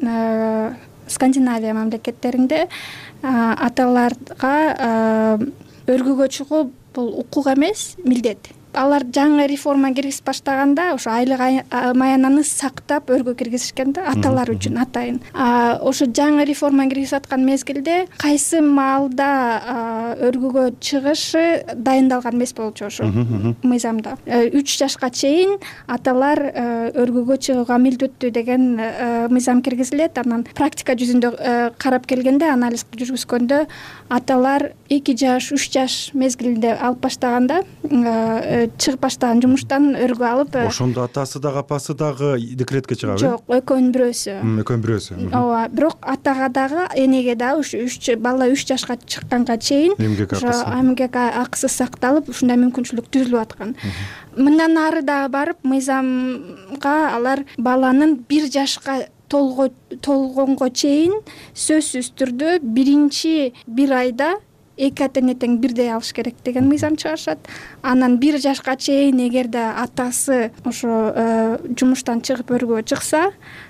Скандинавия мамлекеттеринде аталарга өргүгө чыгуу бул укук эмес, милдет. Алар жаңы реформа киргизип баштаганда ошо айлык маянаны сактап өргө киргизишкен да, аталар үчүн атайын. Ошо жаңы реформа киргизип аткан мезгилде кайсы маалда өргүгө чыгышы дайындалган эмес болчу ошо мыйзамда. 3 жашка чейин аталар өргүгө чыгууга милдеттүү деген мыйзам киргизилет. Анан практика жүзүндө карап келгенде, анализ жүргүзгөндө аталар 2 жаш, 3 жаш мезгилинде алып баштаганда чыгып баштаган жумуштан өргө алып, ошондо атасы дагы апасы дагы декретке чыгабы? Жок, экөөнүн бирөөсү. Ооба, бирок атага дагы, энеге дагы бала 3 жашка чыкканга чейин эмгек акысы сакталып, ушундай мүмкүнчүлүк түзүлүп аткан. Мындан ары дагы барып, мыйзамга алар баланын 1 жашка толгонго чейин сөзсүз түрдө биринчи 1 айда 2 ата-эне тең бирдей алыш керек деген мыйзам чыгарышат. Анан 1 жашка чейин эгерде атасы ошо жумуштан чыгып өргөгө чыкса,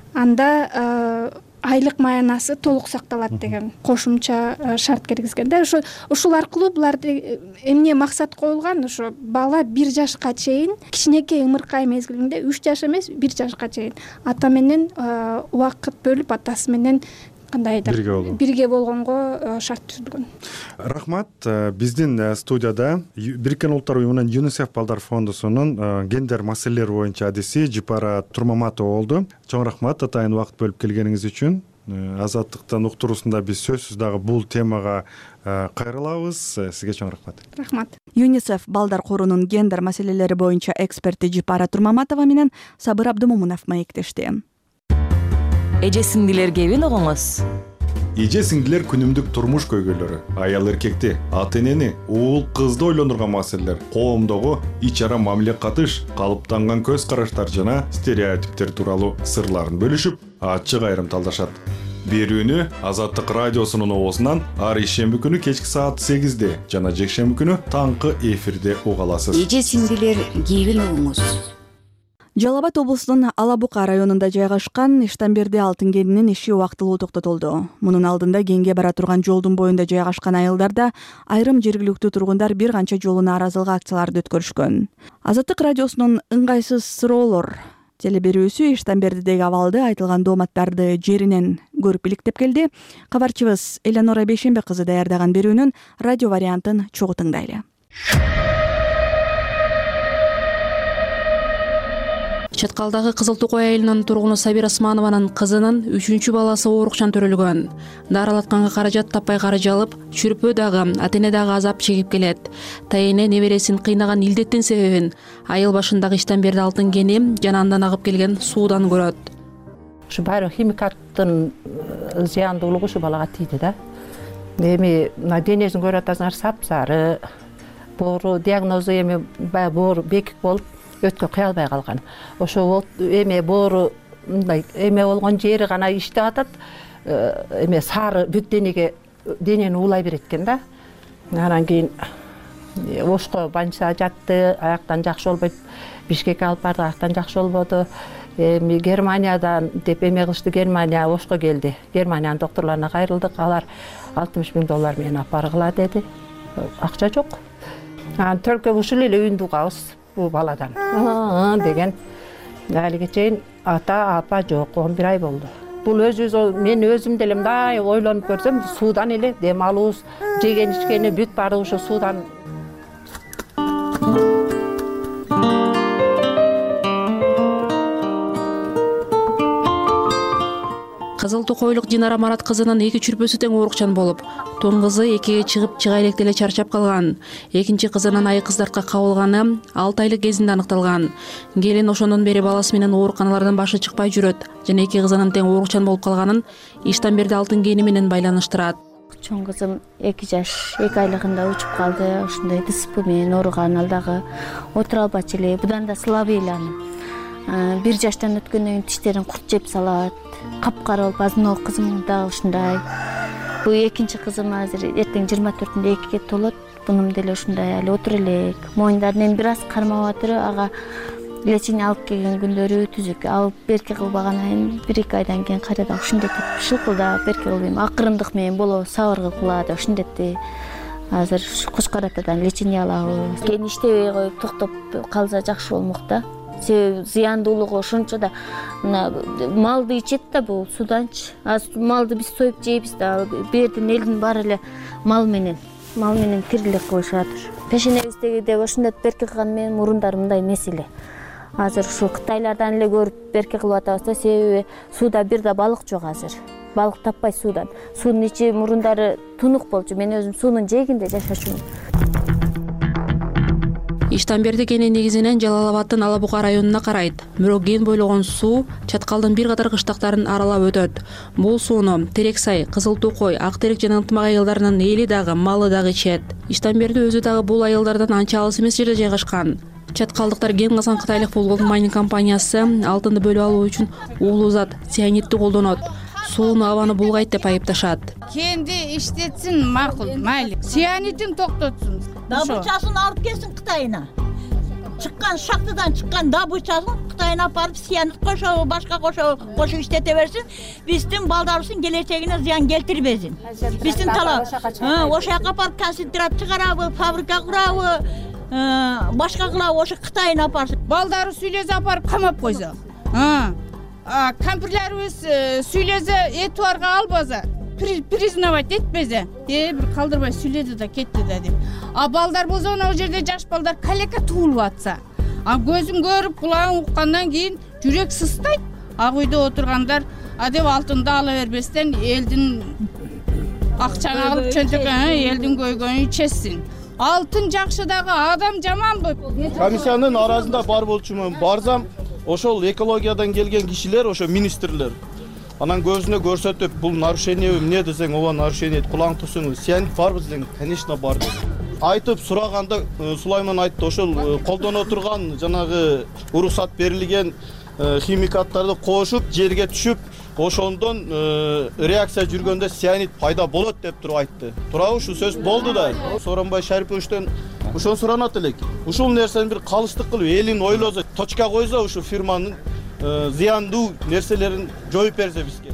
анда айлык маянасы толук сакталат деген кошумча шарт киргизген да. Ушул аркылуу буларды эмне максат коюлган? Ошо бала 1 жашка чейин, кичинекей ымыркай мезгилинде 3 жаш эмес, 1 жашка чейин ата менен убакыт бөлүп, атасы менен кандайдыр бирге болгонго шарт түзүлгөн. Рахмат. Биздин студияда Бириккен Улуттар уюмунун ЮНИСЕФ балдар фондусунун гендер маселелери боюнча адиси Жипара Турмаматова болду. Чоң рахмат атайын убакыт бөлүп келгениңиз үчүн. Азаттыктын уктуруусунда биз сөзсүз дагы бул темага кайрылабыз. Сизге чоң рахмат. Рахмат. ЮНИСЕФ балдар корунун гендер маселелери боюнча эксперти Жипара Турмаматова менен Сабыр Абдымомунов маектешти. Эже сиңдилер кебин огоңуз. Эже сиңдилер күнүмдүк турмуш көйгөйлөрү, аял эркекти, ата-энени, уул кызды ойлондурган маселелер, коомдогу ич ара мамиле катыш, калыптанган көз караштар жана стереотиптер тууралуу сырларын бөлүшүп, ачык айрымталдашат. Берүүнү Азаттык радиосунун оозунан ар ишемби күнү кечки саат 8-де жана жекшемби күнү таңкы эфирде уга аласыз. Эже сиңдилер кебин огоңуз. Жалал Абад облусунун Ала Бука районунда жайгашкан Иштанберди алтын кенинин иши убактылуу токтотулду. Мунун алдында кенге бара турган жолдун боюнда жайгашкан айылдарда айрым жергиликтүү тургундар бир канча жолу нааразылык акцияларды өткөрүшкөн. Азаттык радиосунун ыңгайсыз суроолор телеберүүсү Иштанбердидеги абалды, айтылган дооматтарды жеринен көрүп иликтеп келди. Кабарчыбыз Элеонора Бейшембе кызы даярдаган берүүнүн радио вариантын чогуу тыңдайлы. Чаткалдагы Кызыл Тукой айылынын тургуну Сабира Османованын кызынын 3-чү баласы оорукчан төрөлгөн. Даралатканга каражат таппай каржы алып, чүрпө дагы, ата-эне дагы азап чегип келет. Тайэне небересин кыйнаган илдеттин себебин айыл башындагы Иштанберди алтын кени жана андан агып келген суудан көрөт. Ушу баары химикаттын зыяндуулугу ушу балага тийди да. Эми денесин көрүп атасыңар сапсары, боору диагнозу эми баягы боору бекик болуп өткө кыя албай калган. Ошо эме боору мындай эме болгон жери гана иштеп атат. Эме сары бүт денеге денени уулай берет экен да. Анан кийин ошко банча жатты, аяктан жакшы болбойт. Бишкекке алып барды, аяктан жакшы болбоду. Эми Германиядан деп эме кылышты, Германия ошко келди. Германиянын докторлоруна кайрылдык. Алар $60,000 менен алып баргыла деди. Акча жок. Анан төлкө ушул эле үйүндү угабыз. Bu baladan деген әлиге чейин ата апа жок, 11 ай болду. Бул мен өзүм деле мындай ойлонуп көрсөм, суудан эле дем алуубуз, жеген ичкени бүт баары ошо суудан. Кызыл Тукойлук Динара Марат кызынын 2 чүрпөсү тең оорукчан болуп, тоң кызы 2ге чыгып чыга электе эле чарчап калган. Экинчи кызынын айык кыздартка кабылганы 6 айлык кезинде аныкталган. Келин ошондон бери баласы менен ооруканалардан башы чыкпай жүрөт жана 2 кызынын тең оорукчан болуп калганын Иштанберди алтын кени менен байланыштырат. Чоң кызым 2 жаш 2 айлыгында учуп калды. Ушундай дыспы менен ооруган, ал дагы отура албачу эле. Будан да слабыйлан. 1 жаштан өткөндөн кийин тиштерин курт жеп салат. Капкара болуп азын кызым дагы ушундай. Бул экинчи кызым азыр эртең 24-нде 2ге толот. Бунун деле ушундай эле отур элек. Моюндарын бир аз кармап атыр. Ага лечение алып келген күндөрү түзүк. Алып берке кылбагандан кийин 1-2 айдан кийин кайрадан ушундай шылкылдап берке кылбайм. Акырындык менен болобу сабыр кылат ушундетти. Азыр Кошкор атадан лечение алабыз. Кийин иштебей коюп токтоп калса жакшы болмок да. Зыяндуулугу ошончо да малды ичет да бул суданчы. Малды биз союп жейбиз да, бердин элдин баары эле мал менен тирилик кылышат. Пешенебиздеги деп ошондой берке кылган менен мурундар мындай эмес эле. Азыр ушу Кытайлардан эле көрүп берке кылып атабыз да, себеби сууда бир да балык жок азыр. Балык таппай суудан. Суунун ичи мурундары тунук болчу. Мен өзүм суунун жээгинде жашачумун. Иштанберди кени негизинен Жалал Абадтын Ала Бука районуна карайт. Бирок кен бойлогон суу чаткалдын бир катар кыштактарын аралап өтөт. Бул сууну Терексай, Кызыл Тукой, Ак Терек жана Ынтымак айылдарынын эли дагы, малы дагы ичет. Иштанберди өзү дагы бул айылдардан анча алыс эмес жерде жайгашкан. Чаткалдыктар кен казган кытайлык Булгон майнинг компаниясы алтынды бөлүп алуу үчүн уулуу зат цианидти колдонот. Сууну абаны булгайт деп айыпташат. Кенди иштетсин макул, майли. Цианидин токтотсун. Добычасын алып келсин Кытайына. Чыккан шахтадан чыккан добычасын Кытайына барып цианид кошо, башка кошо иштете берсин. Биздин балдарыбыздын келечегине зыян келтирбесин. Биздин талап ошо жака барып концентрат чыгарабы, фабрика курабы, башка кылабы, ошо Кытайына барсын. Балдары сүйлөзө апарып камап койсо. Кампирлерибиз сүйлөзө этуарга албаса, признавать этпесе, бир калдырбай сүйлөдү да кетти да деп. А балдар болсо ал жерде жаш балдар калека туулуп атса, көзүн көрүп, кулагын уккандан кийин жүрөк сыстайт. Үйдө отургандар деп алтынды ала бербестен элдин акчаны алып чөнтөккөн, элдин көйгөнүн ичесин. Алтын жакшы дагы адам жаманбы? Комиссиянын арасында бар болчумун. Барсам, ошол экологиядан келген кишилер, ошо министрлер. Анан көзүнө көрсөтүп, бул нарушение эмне десең, ооба нарушение, кулаң тусуң, цианид барбы десең, конечно бар деп. Айтып сураганда Сулайман айтты, ошол колдоно турган жанагы уруксат берилген химикаттарды кошуп, жерге түшүп, ошондон реакция жүргөндө цианид пайда болот деп туруп айтты. Туурабы, ушу сөз болду да. Сооронбай Шариповичтен ошону суранат элек. Ушул нерсени бир калыштык кылып элин ойлосо, точка койсо, ушу фирманын зыяндуу нерселерин жоюп берсе бизге.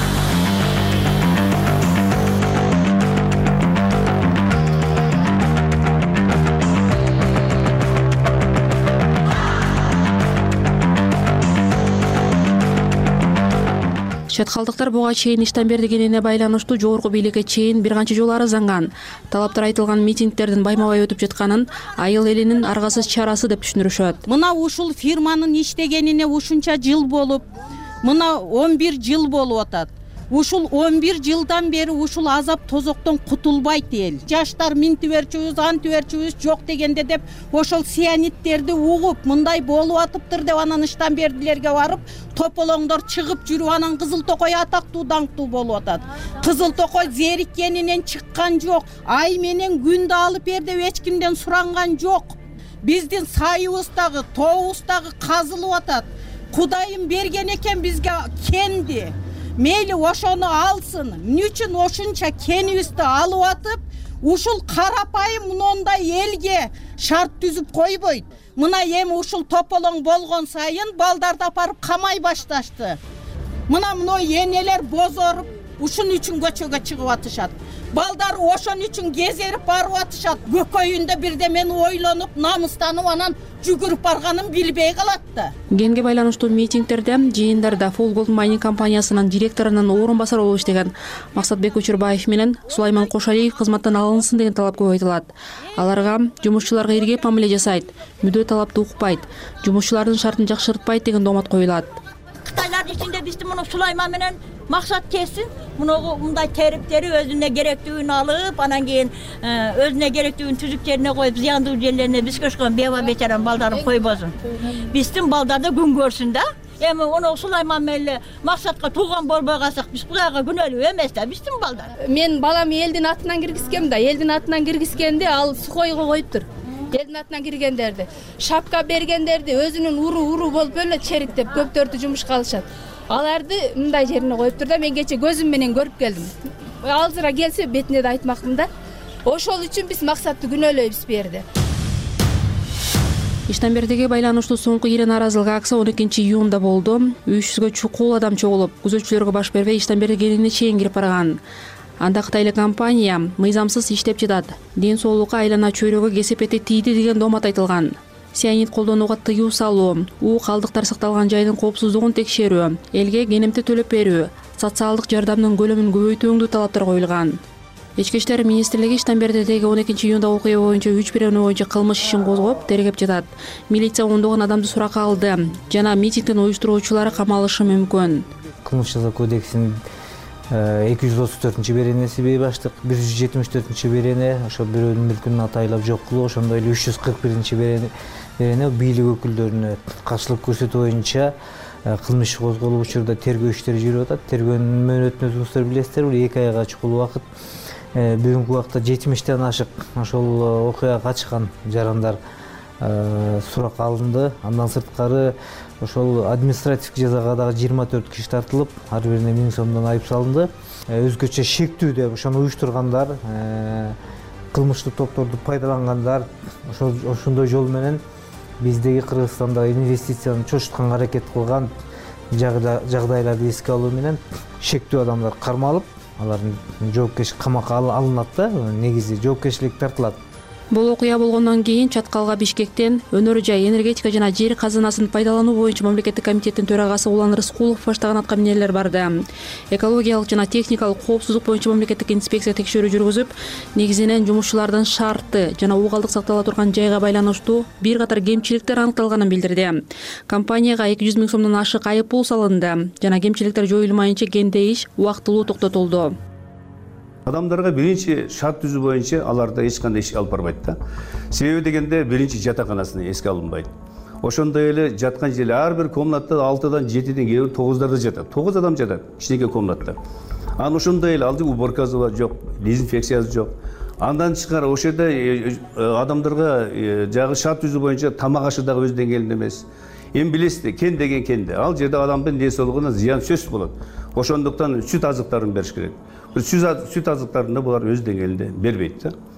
Чаткалдыктар буга чейин иштен бергенине байланыштуу жогорку бийликке чейин бир канча жолу арызанган. Талаптар айтылган митингдердин байма-бай өтүп жатканын айыл элинин аргасыз чарасы деп түшүнүшөт. Мына ушул фирманын иштегенине ушунча жыл болуп, мына 11 жыл болуп атат. Ушул 11 жылдан бери ушул азап тозоктон кутулбайт эл. Жаштар минтип берчүбүз, антип берчүбүз жок дегенде деп ошол сианиттерди угуп, мындай болуп атыптыр деп анан иштен бердилерге барып, тополоңдор чыгып жүрүп, анан Кызыл Токой атактуу даңктуу болуп атат. Кызыл Токой зериккенинен чыккан жок, ай менен күндү алып бер деп эч кимден суранган жок. Биздин сайыбыздагы, тообуздагы казылып атат. Кудайым берген экен бизге кенди. Мейли ошону алсын. Эмне үчүн ошунча кенибизди алып атып, ушул карапайым мындай элге шарт түзүп койбойт. Мына эми ушул тополоң болгон сайын балдарды апарып камай башташты. Мына энелер бозоруп, ушун үчүн көчөгө чыгып атышат. Балдар ошон үчүн кезерип барып атышат. Көкөйүндө бирдемени ойлонуп, намыстанып, анан жүгүрүп барганын билбей калат да. Генге байланыштуу митингдерде, жыйындарда Full Gold Mining компаниясынын директорунун орун басары болуп иштеген Максатбек Көчүрбаев менен Сулайман Кошалиев кызматтан алынсын деген талап көп айтылат. Аларга жумушчуларга иргеп мамиле жасайт, мүдө талапты укпайт, жумушчулардын шартын жакшыртпайт деген доомат коюлат. Кытайлардын ичинде биздин муну Сулайман менен Максат келсин, мындай териптери өзүнө керектүүнү алып, анан кийин өзүнө керектүүнү түзүктерине коюп, зыяндуу жерлерине биз көчкөн беба бечарам балдарын койбосун. Биздин балдар да күн көрсүн да. Эми ону Сулайман менен Максатка тууган болбой калсак, биз Кудайга күнөөлүү эмес да биздин балдар. Мен балам элдин атынан киргизгем да, элдин атынан киргизгенде ал сухойго коюптур. Элдин атынан киргендерди, шапка бергендерди өзүнүн уру болуп эле чериктеп көптөрдү жумушка алышат. Аларды мындай жерине коюптур да, мен кече көзүм менен көрүп келдим. Алзыра келсе бетине да айтмакмын да. Ошол үчүн биз Максатты күнөөлөйбүз берди. Иштенбердиге байланыштуу соңку ири нааразылык акция 12 июнда болду. 300гө чукул адам чогулуп, күзөтчүлөргө баш бербей Иштенбергенине чейин кирип барган. Анда кытайлык компания мыйзамсыз иштеп жатат, ден соолукка айлана чөйрөгө кесепети тийди деген доомат айтылган. Сианид колдонууга тыюу салуу, калдыктар сакталган жайдын коопсуздугун текшерүү, элге кенемти төлөп берүү, социалдык жардамдын көлөмүн көбөйтүүгө талаптар коюлган. Ички иштер министрлиги Иштенбердидеги 12 июнда окуя боюнча 3 бирөөнү боюнча кылмыш ишин козгоп, тергеп жатат. Милиция ондогон адамды суракка алды жана митингдин уюштуруучулары камалышы мүмкүн. Кылмыш жаза кодексинин 234 беренеси бейбаштык, 174 берене, ошо бирөөнүн мүлкүн атайлап жок кылуу, ошондой эле 341 берене бийлик өкүлдөрүнө каршылык көрсөтүү боюнча кылмыш козголуп учурда тергөө иштери жүрүп атат. Тергөөнүн мөөнөтүн өзүңүздөр билесиздер, 2 айга чукул убакыт. Бүгүнкү убакта 70тен ашык ошол окуяга катышкан жарандар суракка алынды. Андан сырткары ошол административдик жазага дагы 24 киши тартылып, ар бирине 1000 сомдон айып салынды. Өзгөчө шектүү деп ошону уюштургандар, кылмыштык топторду пайдалангандар ошондой жол менен биздеги Кыргызстандагы инвестицияны чочутканга аракет кылган жагдайларды эске алуу менен шектүү адамдар кармалып, алардын жоопкерчилик камакка алынат да, негизи жоопкерчилик тартылат. Бул окуя болгондон кийин Чаткалга Бишкектен өнөр жай, энергетика жана жер казынасын пайдалануу боюнча мамлекеттик комитеттин төрагасы Улан Рыскулов баштаган атка минелер барды. Экологиялык жана техникалык коопсуздук боюнча мамлекеттик инспекция текшерүү жүргүзүп, негизинен жумушчулардын шарты жана угалдык сактала турган жайга байланыштуу бир катар кемчиликтер аныкталганын билдирди. Компанияга 200 000 сомдон ашык айып пул салынды жана кемчиликтер жоюлмайынча кенде иш убактылуу токтотулду. Адамдарга биринчи шарт түзүү боюнча аларда эч кандай иш алып барбайт да. Себеби дегенде биринчи жатаканасына эске алынбайт. Ошондой эле жаткан жери ар бир комнатта 6дан 7ден кээ бир 9дарда жатат. 9 адам жатат кичинекей комнатта. Анан ошондой эле алды уборкасы жок, дезинфекциясы жок. Андан тышкары ошол жерде адамдарга жагы шарт түзүү боюнча тамак ашы дагы өз деңгээлинде эмес. Эми билесиздер, кен деген кенде. Ал жерде адамдын ден соолугуна зыян сөзсүз болот. Ошондуктан сүт азыктарын бериш керек. Сүт азыктарын да булар өз деңгээлинде бербейт да.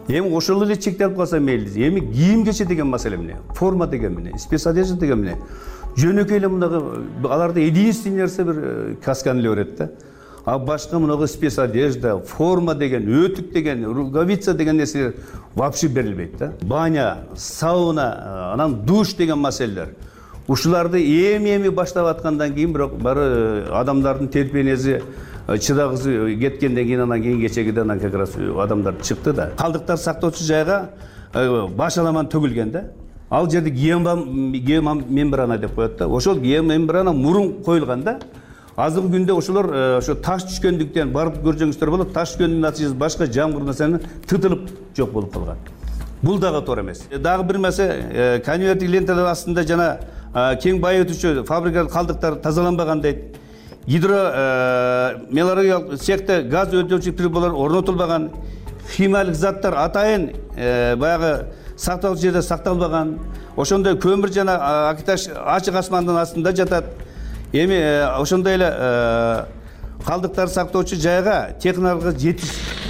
эми ошол эле чектелип калса мейли. Эми кийим кече деген маселе эмне? Форма деген эмне? Спецодежда деген эмне? Жөнөкөй эле мындагы аларда единственный нерсе бир касканы эле берет да. А башка мынагы спецодежда, форма деген, өтүк деген, рукавица деген нерселер вообще берилбейт да. Баня, сауна, анан душ деген маселелер. Ушуларды эми баштап аткандан кийин бирок бары адамдардын терпенеси чыдагысы кеткенден кийин анан кийин кечегиден анан как раз адамдар чыкты да. Калдыктар сактоочу жайга башаламан төгүлгөн да. Ал жерде геомембрана деп коет да. Ошол геомембрана мурун коюлган да. Азыркы күндө ошолор ошо таш түшкөндүктөн барып көрсөңүздөр болот. Таш түшкөндүн натыйжасы башка жамгыр нерсени тытылып жок болуп калган. Бул дагы туура эмес. Дагы бир маселе конверттик ленталар астында жана кең байытуучу фабрика калдыктары тазаланбаган дейт. Гидромелорологиялык цехте газ өтөөчү приборлор орнотулбаган, химиялык заттар атайын баягы сакталган жерде сакталбаган. Ошондой көмүр жана акиташ ачык асмандын астында жатат. Эми ошондой эле калдыктар сактоочу жайга техникалык жетиш.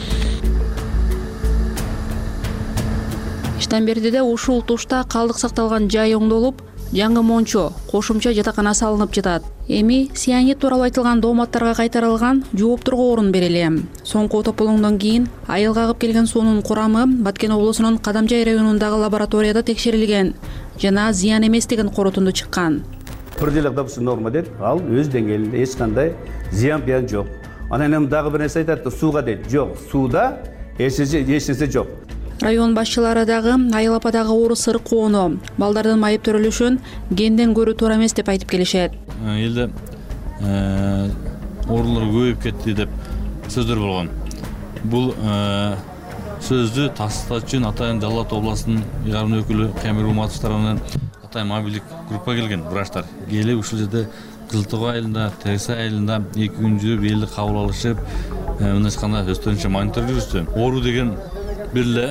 Иштембердиде ушул тушта калдык сакталган жай оңдолуп, жаңы мончо, кошумча жатакана салынып жатат. Эми сианид тууралуу айтылган дооматтарга кайтарылган жоопторго орун бериле. Соңку тополоңдон кийин айыл кагып келген суунун курамы Баткен облусунун Кадамжай районундагы лабораторияда текшерилген жана зыян эмес деген корутунду чыккан. Пределах допустим норма дейт, ал өз деңгээлинде эч кандай зыян биян жок. Анан эми дагы бир нерсе айтат, сууга дейт. Жок, сууда эч нерсе жок. Район башчылары дагы айыл ападагы оору сырык коону, балдардын майып төрөлүшүн генден көрүү туура эмес деп айтып келишет. Элде оорулар көбөйүп кетти деп сөздөр болгон. Бул сөздү тастатчын Атайын Жалал Абад областынын ыйгарым өкүлү Камил Уматов тарабынан Атайын мобилдик группа келген врачтар. Келип ушул жерде Кызылтоо айылында, Терексай айылында 2 күн жүрүп, элди кабыл алышып, мындай кандай өстөрүнчө монитор жүрүштү. Оору деген бир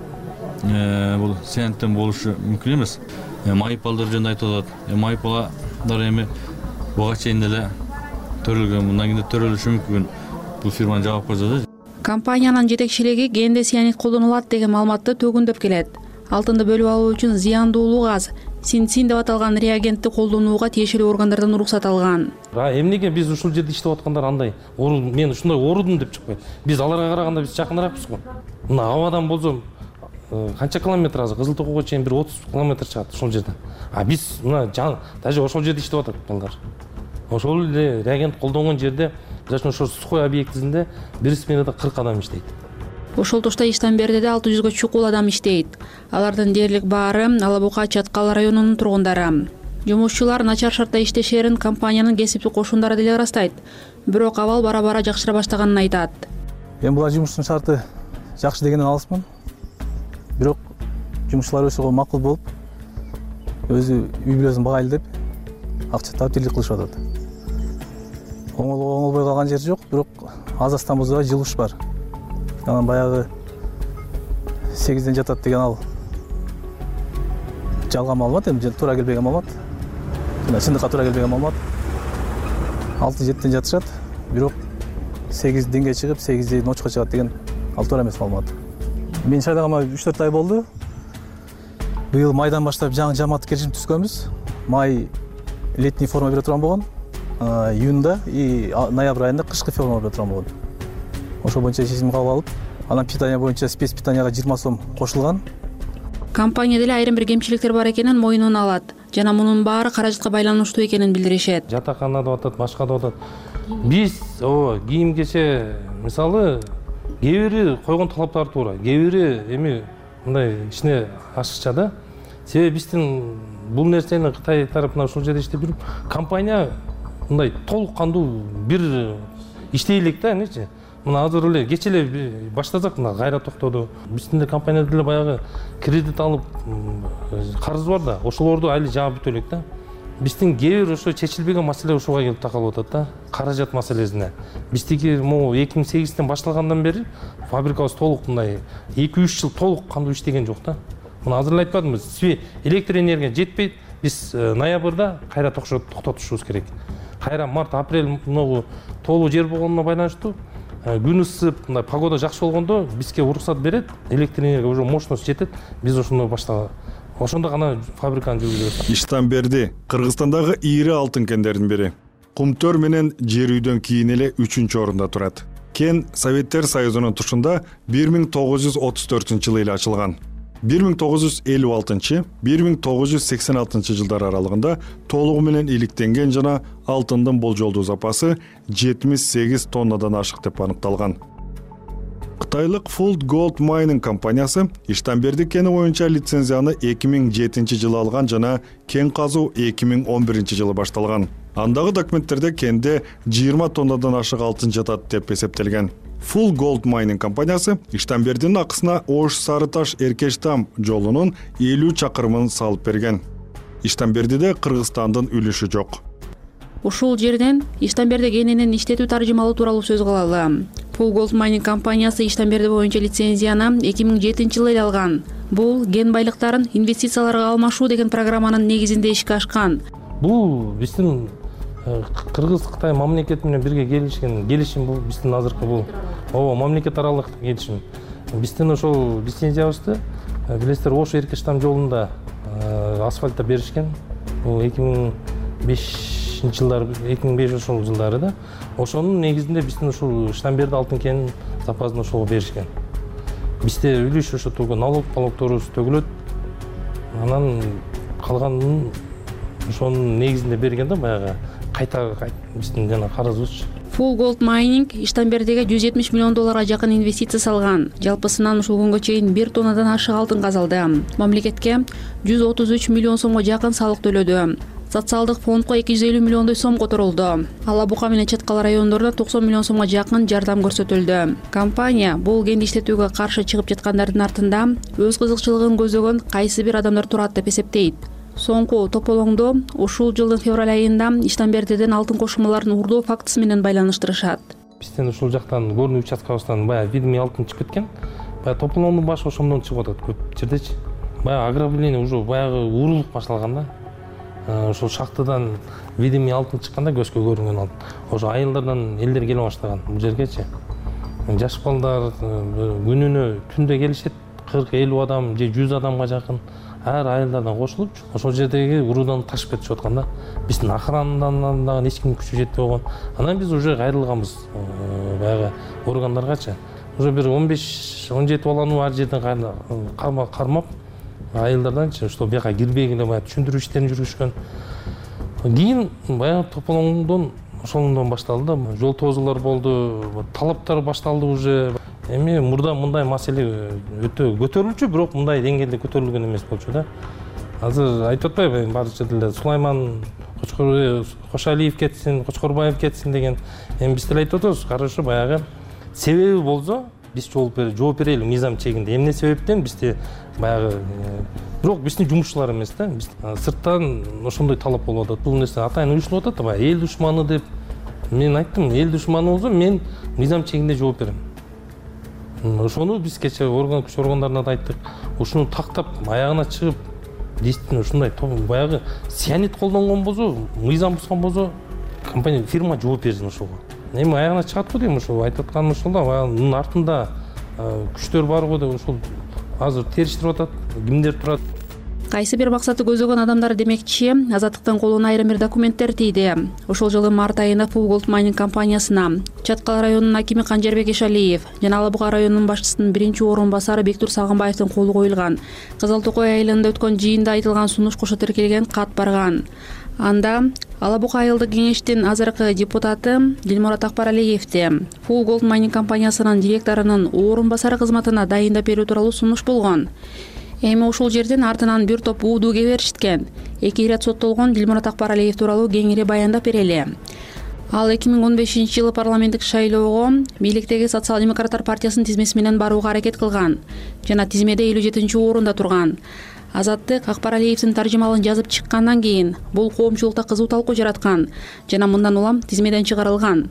бул сианидтен болушу мүмкүн эмес. Майып балдар жөнүндө айтып атат. Майып балдар эми буга чейин эле төрөлгөн, мындан кийин төрөлүшү мүмкүн. Бул фирманын жабап койду. Компаниянын жетекчилиги генде сианид колдонулат деген маалыматты төгүндөп келет. Алтынды бөлүп алуу үчүн зыяндуулуу газ синцин деп аталган реагентти колдонууга тиешелүү органдардан уруксат алган. Эмнеге биз ушул жерде иштеп аткандар андай оору, мен ушундай оорудум деп чыкпайт. Биз аларга караганда биз жакыныракпыз го. Мына абадан болсо канча километр азыр Кызылтоого чейин бир 30 километр чыгат ошол жерден. Биз мына даже ошол жерде иштеп атат балдар. Ошол эле реагент колдонгон жерде, жашын ошол сухой объектисинде бир сменада 40 адам иштейт. Ошол тушта Иштембердиде 600га чукул адам иштейт. Алардын дээрлик баары Ала Бука Чаткал районунун тургундары. Жумушчулар начар шартта иштешерин компаниянын кесиптик кошундары деле ырастайт. Бирок абал бара-бара жакшыра баштаганын айтат. Мен бул жумуштун шарты жакшы дегенден алысмын. Бирок жумушчулар өсү макул болуп, өзү үй бүлөсүн багайлы деп акча таап тирлик кылышып атат. Оңолбой калган жер жок, бирок аз-аздан болсо жылуш бар. Анан баягы 8ден жатат деген ал жалган маалымат, эми туура келбеген маалымат. Чындыкка туура келбеген маалымат. 6-7ден жатышат, бирок 8 чыгып 8 ночко чыгат деген ал туура эмес маалымат. Мен шайлангама 3-4 ай болду. Быйыл майдан баштап жаңы жамааттык келишим түзгөнбүз. Май летний форма бере турган болгон. Июнда и ноябрь айында кышкы форма бере турган болгон. Ошол боюнча чечим кабыл алып, анан питание боюнча спец питанияга 20 сом кошулган. Компания деле айрым бир кемчиликтер бар экенин мойнуна алат. Жана мунун баары каражатка байланыштуу экенин билдиришет. Жатакана деп атат, башка деп атат. Биз кийим кече мисалы кээ бири койгон талаптар туура, кээ бири эми мындай ичине ашыкча да. Себеби биздин бул нерсени Кытай тарапынан ушул жерде иштеп жүрүп, компания мындай толук кандуу бир иштей элек да, эмнечи? Мына азыр эле кече эле баштасак, мына кайра токтоду. Биздин компанияда деле баягы кредит алып карыз бар да, ошолорду али жаап бүтө элек да. Биздин кээ бир ошо чечилбеген маселе ушуга келип такалып атат да, каражат маселесине. Биздики могу 2008-ден башталгандан бери фабрикабыз толук мындай 2-3 жыл толук кандуу иштеген жок да. Мына азыр эле айтпадымбы, электр энергия жетпейт. Биз ноябрда кайра токтотушубуз керек. Кайра март, апрель могу толуу жер болгонуна байланыштуу күн ысып мындай погода жакшы болгондо бизге уруксат берет, электр энергия уже мощность жетет, биз ошондо баштаган. Ошондо гана фабриканы жүргүзөбүз. Иштамберди Кыргызстандагы ири алтын кендердин бири. Кумтөр менен жер үйдөн кийин эле 3-чү орунда турат. Кен Советтер Союзунун тушунда 1934-жылы эле ачылган. 1956-1986 жылдар аралыгында толугу менен иликтенген жана алтындын болжолдуу запасы 78 тоннадан ашык деп аныкталган. Кытайлык Full Gold Mining компаниясы Иштамберди кени боюнча лицензияны 2007-жылы алган жана кен казуу 2011-жылы башталган. Андагы документтерде кенде 20 тоннадан ашык алтын жатат деп эсептелген. Full Gold Mining компаниясы Иштамбердинин акысына Ош-Сарыташ-Эркештам жолунун 50 чакырымын салып берген. Иштамбердиде Кыргызстандын үлүшү жок. Ушул жерден Иштамберди кенинин иштетүү таржымалуу тууралуу сөз кылалы. Full Gold Mining компаниясы Иштамберди боюнча лицензияны 2007-жылы эле алган. Бул кен байлыктарын инвестицияларга алмашуу деген программанын негизинде ишке ашкан. Бул биздин Кыргыз-Кытай мамлекети менен бирге келишим бул биздин азыркы бул мамлекет аралык келишим. Биздин ошол лицензиябызды билесиздер Ош-Эркештам жолунда асфальтта беришкен. Бул 2005 ошол жылдары да. Ошонун негизинде биздин ушул Иштамберди алтын кенинин запасын ошого беришкен. Бизде үлүш ошо налогторубуз төгүлөт. Анан калганын ошонун негизинде берген да баягы кайта биздин жана карызыбыз. Full Gold Mining Иштамбердиге $170 миллион жакын инвестиция салган. Жалпысынан ушул күнгө чейин 1 тоннадан ашык алтын казалды. Мамлекетке 133 миллион сомго жакын салык төлөдү. Социалдык фондко 250 миллиондой сом которулду. Ала Бука менен Чаткал райондорунда 90 миллион сомго жакын жардам көрсөтүлдү. Компания бул кенди иштетүүгө каршы чыгып жаткандардын артында өз кызыкчылыгын көзөгөн кайсы бир адамдар турат деп эсептейт. Соңку тополоңдо ушул жылдын февраль айында Иштамбердиден алтын кошулмаларын уурдоо фактысы менен байланыштырышат. Бизден ушул жактан горный участкабыздан баягы видимый алтын чыгып кеткен. Баягы тополоңдун башы ошондон чыгып атат көп жердечи. Баягы ограбление уже баягы уурулук башталган да. Ошол шахтадан видимый алтын чыкканда көзгө көрүнгөн алтын. Ошо айылдардан элдер келе баштаган бул жергечи. Жаш балдар күнүнө түндө келишет 40-50 адам же 100 адамга жакын. Ар айылдардан кошулуп, ошол жердеги уруудан ташып кетип аткан да. Биздин охранадан дагы эч ким күчү жетпей койгон. Анан биз уже кайрылганбыз баягы органдаргачы. Уже бир 15-17 баланы ар жерден кармап айылдарданчы, что бияка кирбегиле баягы түшүндүрүү иштерин жүргүзгөн. Кийин баягы тополоңдон ошондон башталды да. Жол тозуулар болду, талаптар башталды уже. Эми мурда мындай маселе өтө көтөрүлчү, бирок мындай деңгээлде көтөрүлгөн эмес болчу да. Азыр айтып атпайбы, баарча деле Сулайман Кошалиев кетсин, Кочкорбаев кетсин деген. Эми биз деле айтып атабыз, карашы баягы себеби болсо, биз жооп берели мыйзам чегинде. Эмне себептен бизде баягы бирок биздин жумушчулар эмес да. Биз сырттан ошондой талап болуп атат. Бул нерсе атайын уюштулуп атат да, баягы эл душманы деп. Мен айттым, эл душманы болсо мен мыйзам чегинде жооп берем. Ошону биз кече күч органдарына да айттык. Ушуну тактап аягына чыгып, действительно ушундай баягы сианид колдонгон болсо, мыйзам бузган болсо, компания фирма жооп берсин ошого. Эми аягына чыгат го дейм, ошо айтып атканым ошол да, баягынын артында күчтөр бар го деп ошол азыр териштирип атат, кимдер турат. Кайсы бир максатты көзөгөн адамдар демекчи, Азаттыктын колуна айрым бир документтер тийди. Ошол жылы март айында Full Gold Mining компаниясына Чаткал районунун акими Канжербек Ишалиев жана Ала Бука районунун башчысынын биринчи орун басары Бектур Сагынбаевдин колу коюлган. Кызыл Токой айылында өткөн жыйында айтылган сунуш кошо тиркелген кат барган. Анда Ала Бука айылдык кеңештин азыркы депутаты Дилмурат Акбаралиевди Full Gold Mining компаниясынын директорунун орун басары кызматына дайындап берүү тууралуу сунуш болгон. Эми ушул жерден артынан бир топ уудууга беришкен. 2 ирет соттолгон Дилмурат Акбаралиев тууралуу кеңири баяндап берели. Ал 2015-жылы парламенттик шайлоого бийликтеги Социал-демократтар партиясынын тизмеси менен барууга аракет кылган жана тизмеде 57-орунда турган. Азаттык Акбаралиевдин таржымалын жазып чыккандан кийин бул коомчулукта кызуу талкуу жараткан жана мындан улам тизмеден чыгарылган.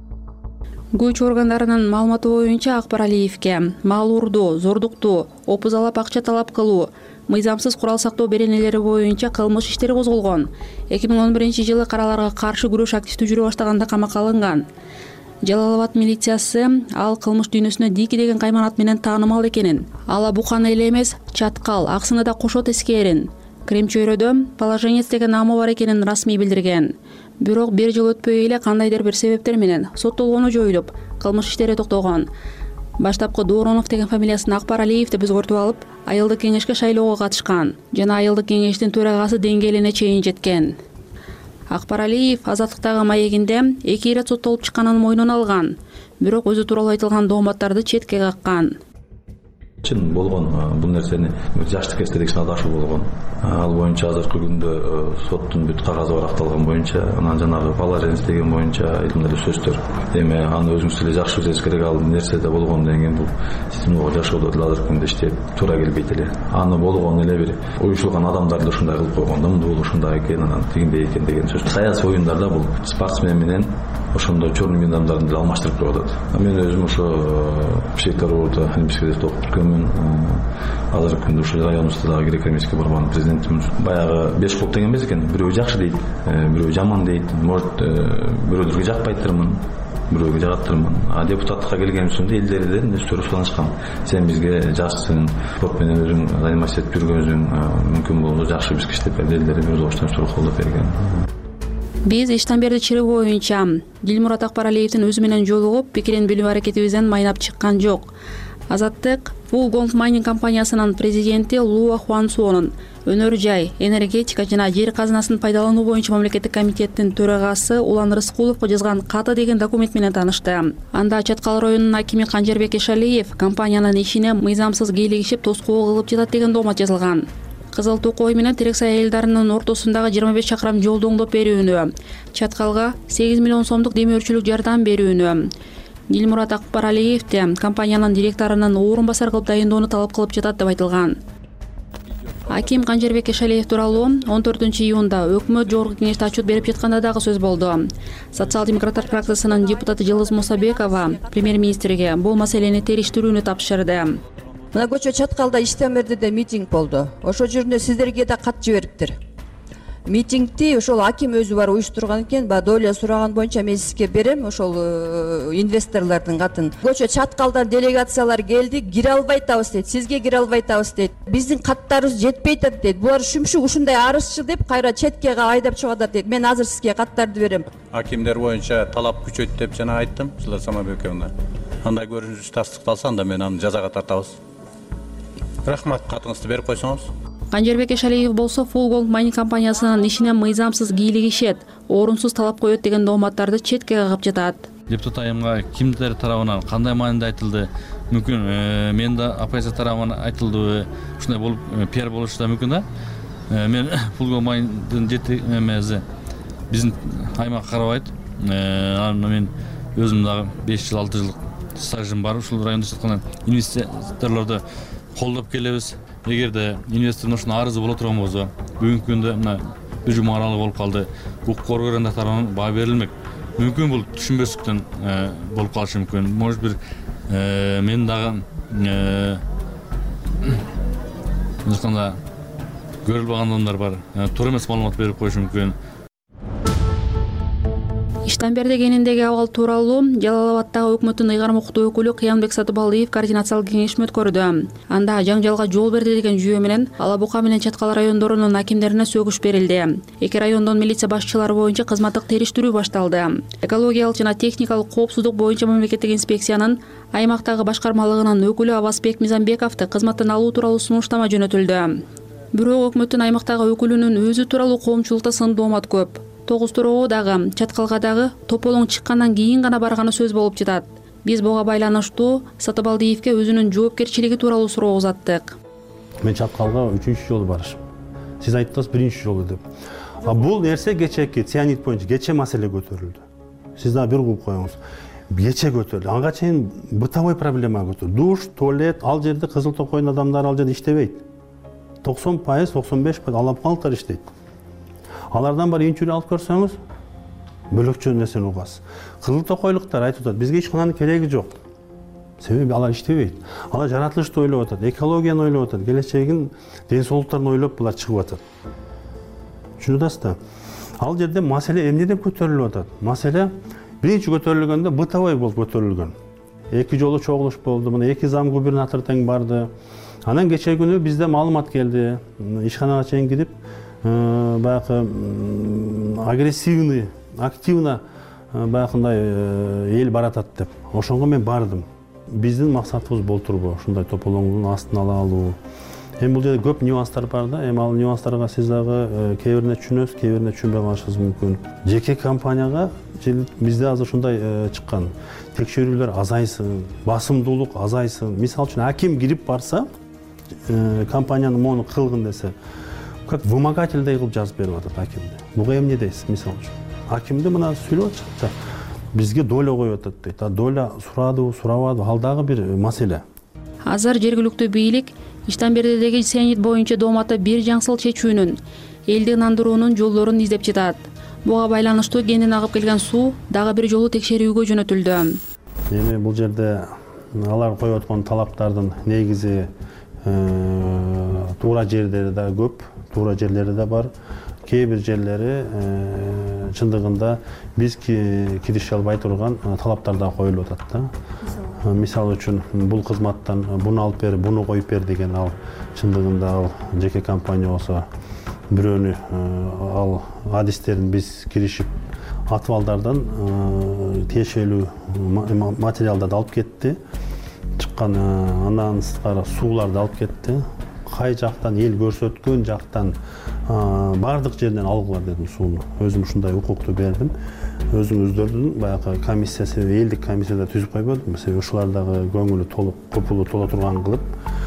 Күч органдарынын маалыматы боюнча Акбаралиевке мал уурдоо, зордуктуу, опузалап акча талап кылуу, мыйзамсыз курал сактоо беренелери боюнча кылмыш иштери козголгон. 2011-жылы караларга каршы күрөш активдүү жүрө баштаганда камакка алынган. Жалал Абад милициясы ал кылмыш дүйнөсүнө Дики деген кайман ат менен таанымал экенин, ала буканы эле эмес, чаткал, аксыны да кошот эскерин. Кремчөйрөдө положенец деген намы бар экенин расмий билдирген. Бирок бир жыл өтпөй эле кандайдыр бир себептер менен соттолгону жоюлуп, кылмыш иштери токтогон. Баштапкы Дууронов деген фамилиясын Акбар Алиевди өзгөртүп алып, айылдык кеңешке шайлоого катышкан жана айылдык кеңештин төрагасы деңгээлине чейин жеткен. Акбар Алиев азаттыктагы маегинде 2 ирет соттолуп чыкканын мойнуна алган, бирок өзү тууралуу айтылган дооматтарды четке каккан. Чын болгон бул нерсени жаштык эстетикасына адашуу болгон. Ал боюнча азыркы күндө соттун бүт кагазы баракталган боюнча, анан жанагы положенец деген боюнча эле сөздөр. Эми аны өзүңүз эле жакшы билесиз, керек ал нерседе болгон деген бул системалык жашоодо деле азыркы күндө иштеп туура келбейт эле. Аны болгон эле бир уюшулган адамдар да ушундай кылып койгон да, бул ушундай экен, анан тигиндей экен деген сөз. Саясий оюндарда бул спортсмен менен ошондой чорный адамдарды деле алмаштырып коюп атат. Мен өзүм ошо Петербургда олимпийский окуп жүргөнмүн. Азыркы күндө ушул районубузда дагы греко-римский борбордун президентимин. Баягы 5 клуб деген эмес экен. Бирөө жакшы дейт, бирөө жаман дейт. Может, бирөөлөргө жакпайттырмын, бирөөгө жагаттырмын. Депутаттыкка келгенimде элдерден өздөрү суранышкан. Сен бизге жашсың, спорт менен өзүң заниматься этип жүргөнсүң, мүмкүн болсо жакшы бизге иштеп бер дедилер. Бир ошондой суроо колдоп берген. Биз Иштанберди чири боюнча Дилмурат Акбар Алиевдин өзү менен жолугуп, пикирин билүү аракетибизден майнап чыккан жок. Азаттык Full Gold Mining компаниясынын президенти Луа Хуансуонун, өнөр жай, энергетика жана жер казынасын пайдалануу боюнча мамлекеттик комитеттин төрагасы Улан Рыскуловго жазган каты деген документ менен таанышты. Анда Чаткал районунун акими Канжарбек Эшалиев компаниянын ишине мыйзамсыз кийлигишип тоскоол кылып жатат деген доомат жазылган. Кызыл Токой менен Терексай айылдарынын ортосундагы 25 чакырым жолду оңдоп берүүнү, Чаткалга 8 миллион сомдук демөөрчүлүк жардам берүүнү, Дилмурат Акбар Алиевди компаниянын директорунун орун басар кылып дайындоону талап кылып жатат деп айтылган. Аким Канжарбек Эшалиев тууралуу 14-июнда өкмөт жогорку кеңеште отчет берип жатканда дагы сөз болду. Социал-демократтар фракциясынын депутаты Жылыз Мусабекова премьер-министрге бул маселени териштирүүнү тапшырды. Мына көчө Чаткалда Иштанбердиде митинг болду. Ошо жерде сиздерге да кат жибериптир. Митингти ошол аким өзү бар уюштурган экен, доля сураган боюнча мен сизге берем ошол инвесторлордун катын. Көчө Чаткалдан делегациялар келди, кире албай атабыз дейт, сизге кире албай атабыз дейт. Биздин каттарыбыз жетпей атат дейт. Булар шүмшүк ушундай арызчы деп кайра четке айдап чыгат дейт. Мен азыр сизге каттарды берем. Акимдер боюнча талап күчөйт деп жана айттым, Жыла Самабековна. Андай көрүнүш тастыкталса анда мен аны жазага тартабыз. Рахмат, катыңызды берип койсоңуз. Канжарбек Эшалиев болсо Full Gold Mining компаниясынын ишине мыйзамсыз кийлигишет, орунсуз талап коет деген дооматтарды четке кагып жатат. Депутат айымга кимдер тарабынан кандай маанинде айтылды? Мүмкүн мен да оппозиция тарабынан айтылды, ушундай болуп пиар болушу да мүмкүн да. Мен Full Gold Miningдин жети эмеси биздин аймакка карабайт. Мен өзүм дагы 5 жыл 6 жылдык стажым бар. Ушул райондо жаткан инвесторлорду колдоп келебиз. Эгерде инвестордун ушуна арызы боло турган болсо, бүгүнкү күндө мына бир жума аралык болуп калды. Укук коргоо органдары тарабынан баа берилмек. Мүмкүн бул түшүнбөстүктөн болуп калышы мүмкүн. Может бир мен дагы ушундай көрүлбөгөн адамдар бар. Туура эмес маалымат берип коюшу мүмкүн. Иштанберди кениндеги абал тууралуу Жалал Абадтагы өкмөттүн ыйгарым укуктуу өкүлү Кыянбек Сатыбалдиев координациялык кеңешме өткөрдү. Анда жаңжалга жол берди деген жүйө менен Ала Бука менен Чаткал райондорунун акимдерине сөгүш берилди. Эки райондон милиция башчылары боюнча кызматтык териштирүү башталды. Экологиялык жана техникалык коопсуздук боюнча мамлекеттик инспекциянын аймактагы башкармалыгынын өкүлү Абасбек Мизамбековду кызматтан алуу тууралуу сунуштама жөнөтүлдү. Бирок өкмөттүн аймактагы өкүлүнүн өзү тууралуу коомчулукта сын доомат көп. Тогуз туроого дагы, Чаткалга дагы тополоң чыккандан кийин гана барганы сөз болуп жатат. Биз буга байланыштуу Сатыбалдиевке өзүнүн жоопкерчилиги тууралуу суроо узаттык. Мен Чаткалга 3-чү жолу барышым. Сиз айттыңыз 1-чү жолу деп. Бул нерсе кечээки цианид боюнча кечээ маселе көтөрүлдү. Сиз дагы бир угуп коюңуз. Кечээ көтөрүлдү. Ага чейин бытовой проблема көтөрүлдү. Душ, туалет, ал жерде Кызыл Токойдун адамдары ал жерде иштебейт. 90%, 95% алапкалыктар иштейт. Алардан бар инчүрү алып көрсөңүз, бөлөкчө нерсени угасыз. Кызыл Токойлуктар айтып атат, бизге ичкананын кереги жок. Себеби алар иштебейт. Алар жаратылышты ойлоп атат, экологияны ойлоп атат, келечегин, ден соолуктарын ойлоп булар чыгып атат. Түшүнүп атасызбы? Ал жерде маселе эмне деп көтөрүлүп атат? Маселе биринчи көтөрүлгөндө бытовой болуп көтөрүлгөн. 2 жолу чогулуш болду. Мына 2 зам губернатор тең барды. Анан кечээ күнү бизде маалымат келди. Ишканага чейин кирип, баягы агрессивный, активно баягындай эл баратат деп. Ошонго мен бардым. Биздин максатыбыз болтурбу ушундай тополооңдун астын ала алуу. Эми бул жерде көп нюанстар бар да. Эми ал нюанстарга сиз дагы кээ бирине түшүнөсүз, кээ бирине түшүнбөй калышыңыз мүмкүн. Жеке компанияга бизде азыр ушундай чыккан. Текшерүүлөр азайсын, басымдуулук азайсын. Мисалы үчүн аким кирип барса, компаниянын мону кылгын десе, как вымогательдей кылып жазып берип атат акимди. Буга эмне дейсиз, мисалы үчүн? Акимди мына сүйлөп атышат. Бизге доля коюп атат дейт. Доля сурадыбы, сурабадыбы, ал дагы бир маселе. Азыр жергиликтүү бийлик Иштамбердидеги цианид боюнча дооматта бир жаңсыл чечүүнүн, элди ынандыруунун жолдорун издеп жатат. Буга байланыштуу кенден агып келген суу дагы бир жолу текшерүүгө жөнөтүлдү. Эми бул жерде алар коюп аткан талаптардын негизи туура жерлери да көп, туура жерлери да бар. Кээ бир жерлери чындыгында биз киреше албай турган талаптар да коюлуп атат да. Мисалы үчүн бул кызматтан буну алып бер, буну коюп бер деген ал чындыгында ал жеке компания болсо бирөөнү ал адистерин биз киришип атыбалдардан тиешелүү материалдарды алып кетти. Чыккан андан сырткары сууларды алып кетти. Кай жактан эл көрсөткөн жактан бардык жерден алгыла дедим сууну. Өзүм ушундай укукту бердим. Өзүңүздөрдүн баягы комиссиясы, элдик комиссияда түзүп койбодум. Себеби ушулар дагы көңүлү толуп, купулу тола турган кылып,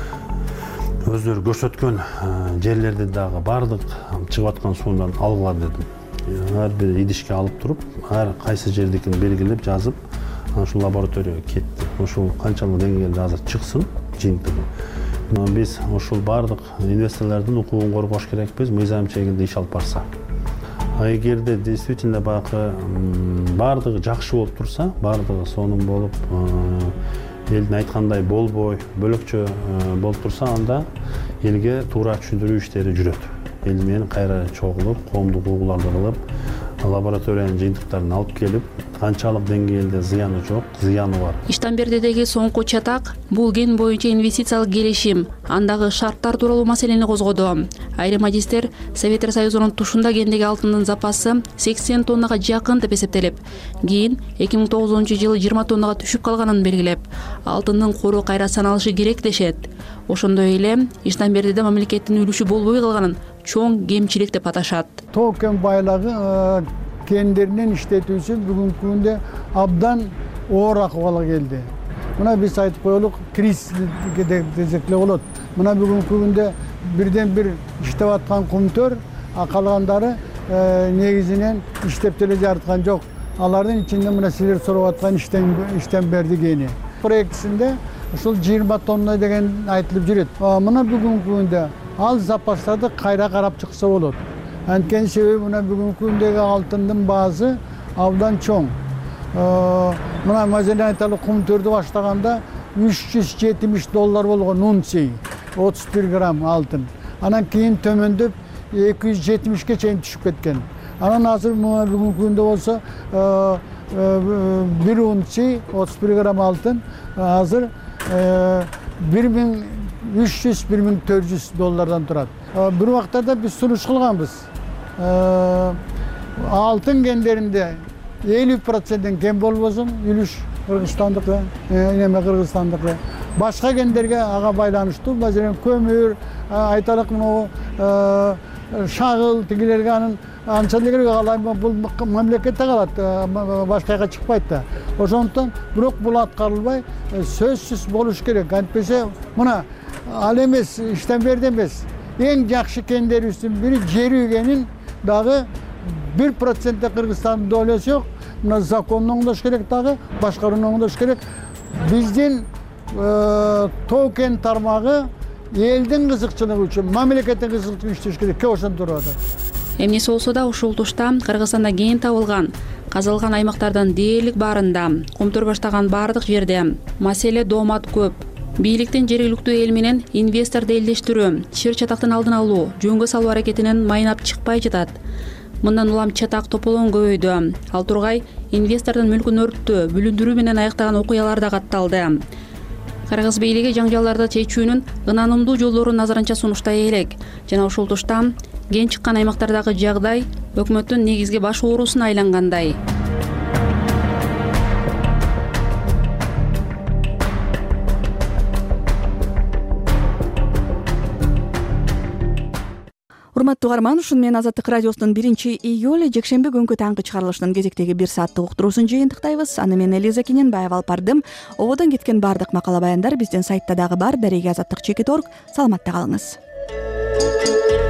өздөрү көрсөткөн жерлерди дагы бардык чыгып аткан суудан алгыла дедим. Ар бир идишке алып туруп, ар кайсы жердикин белгилеп, жазып, ушул лабораторияга кетти. Ушул канчалык деңгээлде азыр чыксын жыйынтыгы. Биз ушул бардык инвесторлордун укугун коргош керекпиз, мыйзам чегинде иш алып барса. Эгерде действительно баягы бардыгы жакшы болуп турса, бардыгы сонун болуп, элдин айткандай болбой, бөлөкчө болуп турса, анда элге туура түшүндүрүү иштери жүрөт. Эл менен кайра чогулуп, коомдук угууларды кылып, лабораториянын жыйынтыктарын алып келип, канчалык деңгээлде зыяны жок, зыяны бар. Иштамбердидеги соңку чатак бул кен боюнча инвестициялык келишим, андагы шарттар тууралуу маселени козгоду. Айрым адистер Советтер Союзунун тушунда кендеги алтындын запасы 80 тоннага жакын деп эсептелип, кийин 2009-жылы 20 тоннага түшүп калганын белгилеп, алтындын кору кайра саналышы керек дешет. Ошондой эле Иштамбердиде мамлекеттин үлүшү болбой калганын чоң кемчилик деп аташат. Тоо кен байлагы кендеринен иштетүүсү бүгүнкү күндө абдан оор акыбалга келди. Мына биз айтып коелук, кризис десек эле болот. Мына бүгүнкү күндө бирден бир иштеп аткан кумтөр, калгандары негизинен иштеп деле жарыткан жок. Алардын ичинде мына силер сурап аткан Иштамберди кени проектисинде ушул 20 тонна деген айтылып жүрөт. Мына бүгүнкү күндө ал запастарды кайра карап чыкса болот. Анткени себеби мына бүгүнкү күндөгү алтындын баазы абдан чоң. Мына маселен айталы кумтөрдү баштаганда $370 болгон унций, 31 грамм алтын. Анан кийин төмөндөп 270ке чейин түшүп кеткен. Анан азыр мына бүгүнкү күндө болсо 1 унций 31 грамм алтын азыр $1300-1400 турат. Бир убактарда биз сунуш кылганбыз. Алтын кендеринде 50%ден кем болбосун үлүш кыргызстандыкы, эме кыргызстандыкы. Башка кендерге ага байланыштуу, маселен көмүр, айталык мына шагыл тигилерге анын анчалык керек алай бул мамлекетте калат, башка жака чыкпайт да. Ошондуктан бирок бул аткарылбай сөзсүз болуш керек. Антпесе мына ал эмес, Иштамберди эмес. Эң жакшы кендерибиздин бири Жерүгенин дагы 1% Кыргызстандын долесі жок. Мына законну оңдош керек дагы, башкарууну оңдош керек. Биздин тоо кен тармагы элдин кызыкчылыгы үчүн, мамлекеттин кызыкчылыгы үчүн иштеш керек. Ошон туруп атат. Эмнеси болсо да ушул тушта Кыргызстанда кен табылган, казылган аймактардан дээрлик баарында, комтор баштаган бардык жерде маселе доомат көп. Бийликтин жергиликтүү эл менен инвесторду элдештирүү, чыр чатактын алдын алуу, жөнгө салуу аракетинен майнап чыкпай жатат. Мындан улам чатак тополоң көбөйдү. Ал тургай инвестордун мүлкүн өрттү, бүлүндүрүү менен аяктаган окуялар да катталды. Кыргыз бийлиги жаңжалдарды чечүүнүн ынанымдуу жолдорун назарынча сунуштай элек жана ушул тушта кен чыккан аймактардагы жагдай өкмөттүн негизги баш оорусуна айлангандай. Урматтуу угарман, ушуну менен Азаттык радиосунун 1-июль жекшемби күнкү таңкы чыгарылышынын кезектеги 1 сааттык уктуруусун жыйынтыктайбыз. Аны мен Элиза Кененбаева алып бардым. Ободон кеткен бардык макала баяндар биздин сайтта дагы бар. Дареге Азаттык.org. Саламатта калыңыз.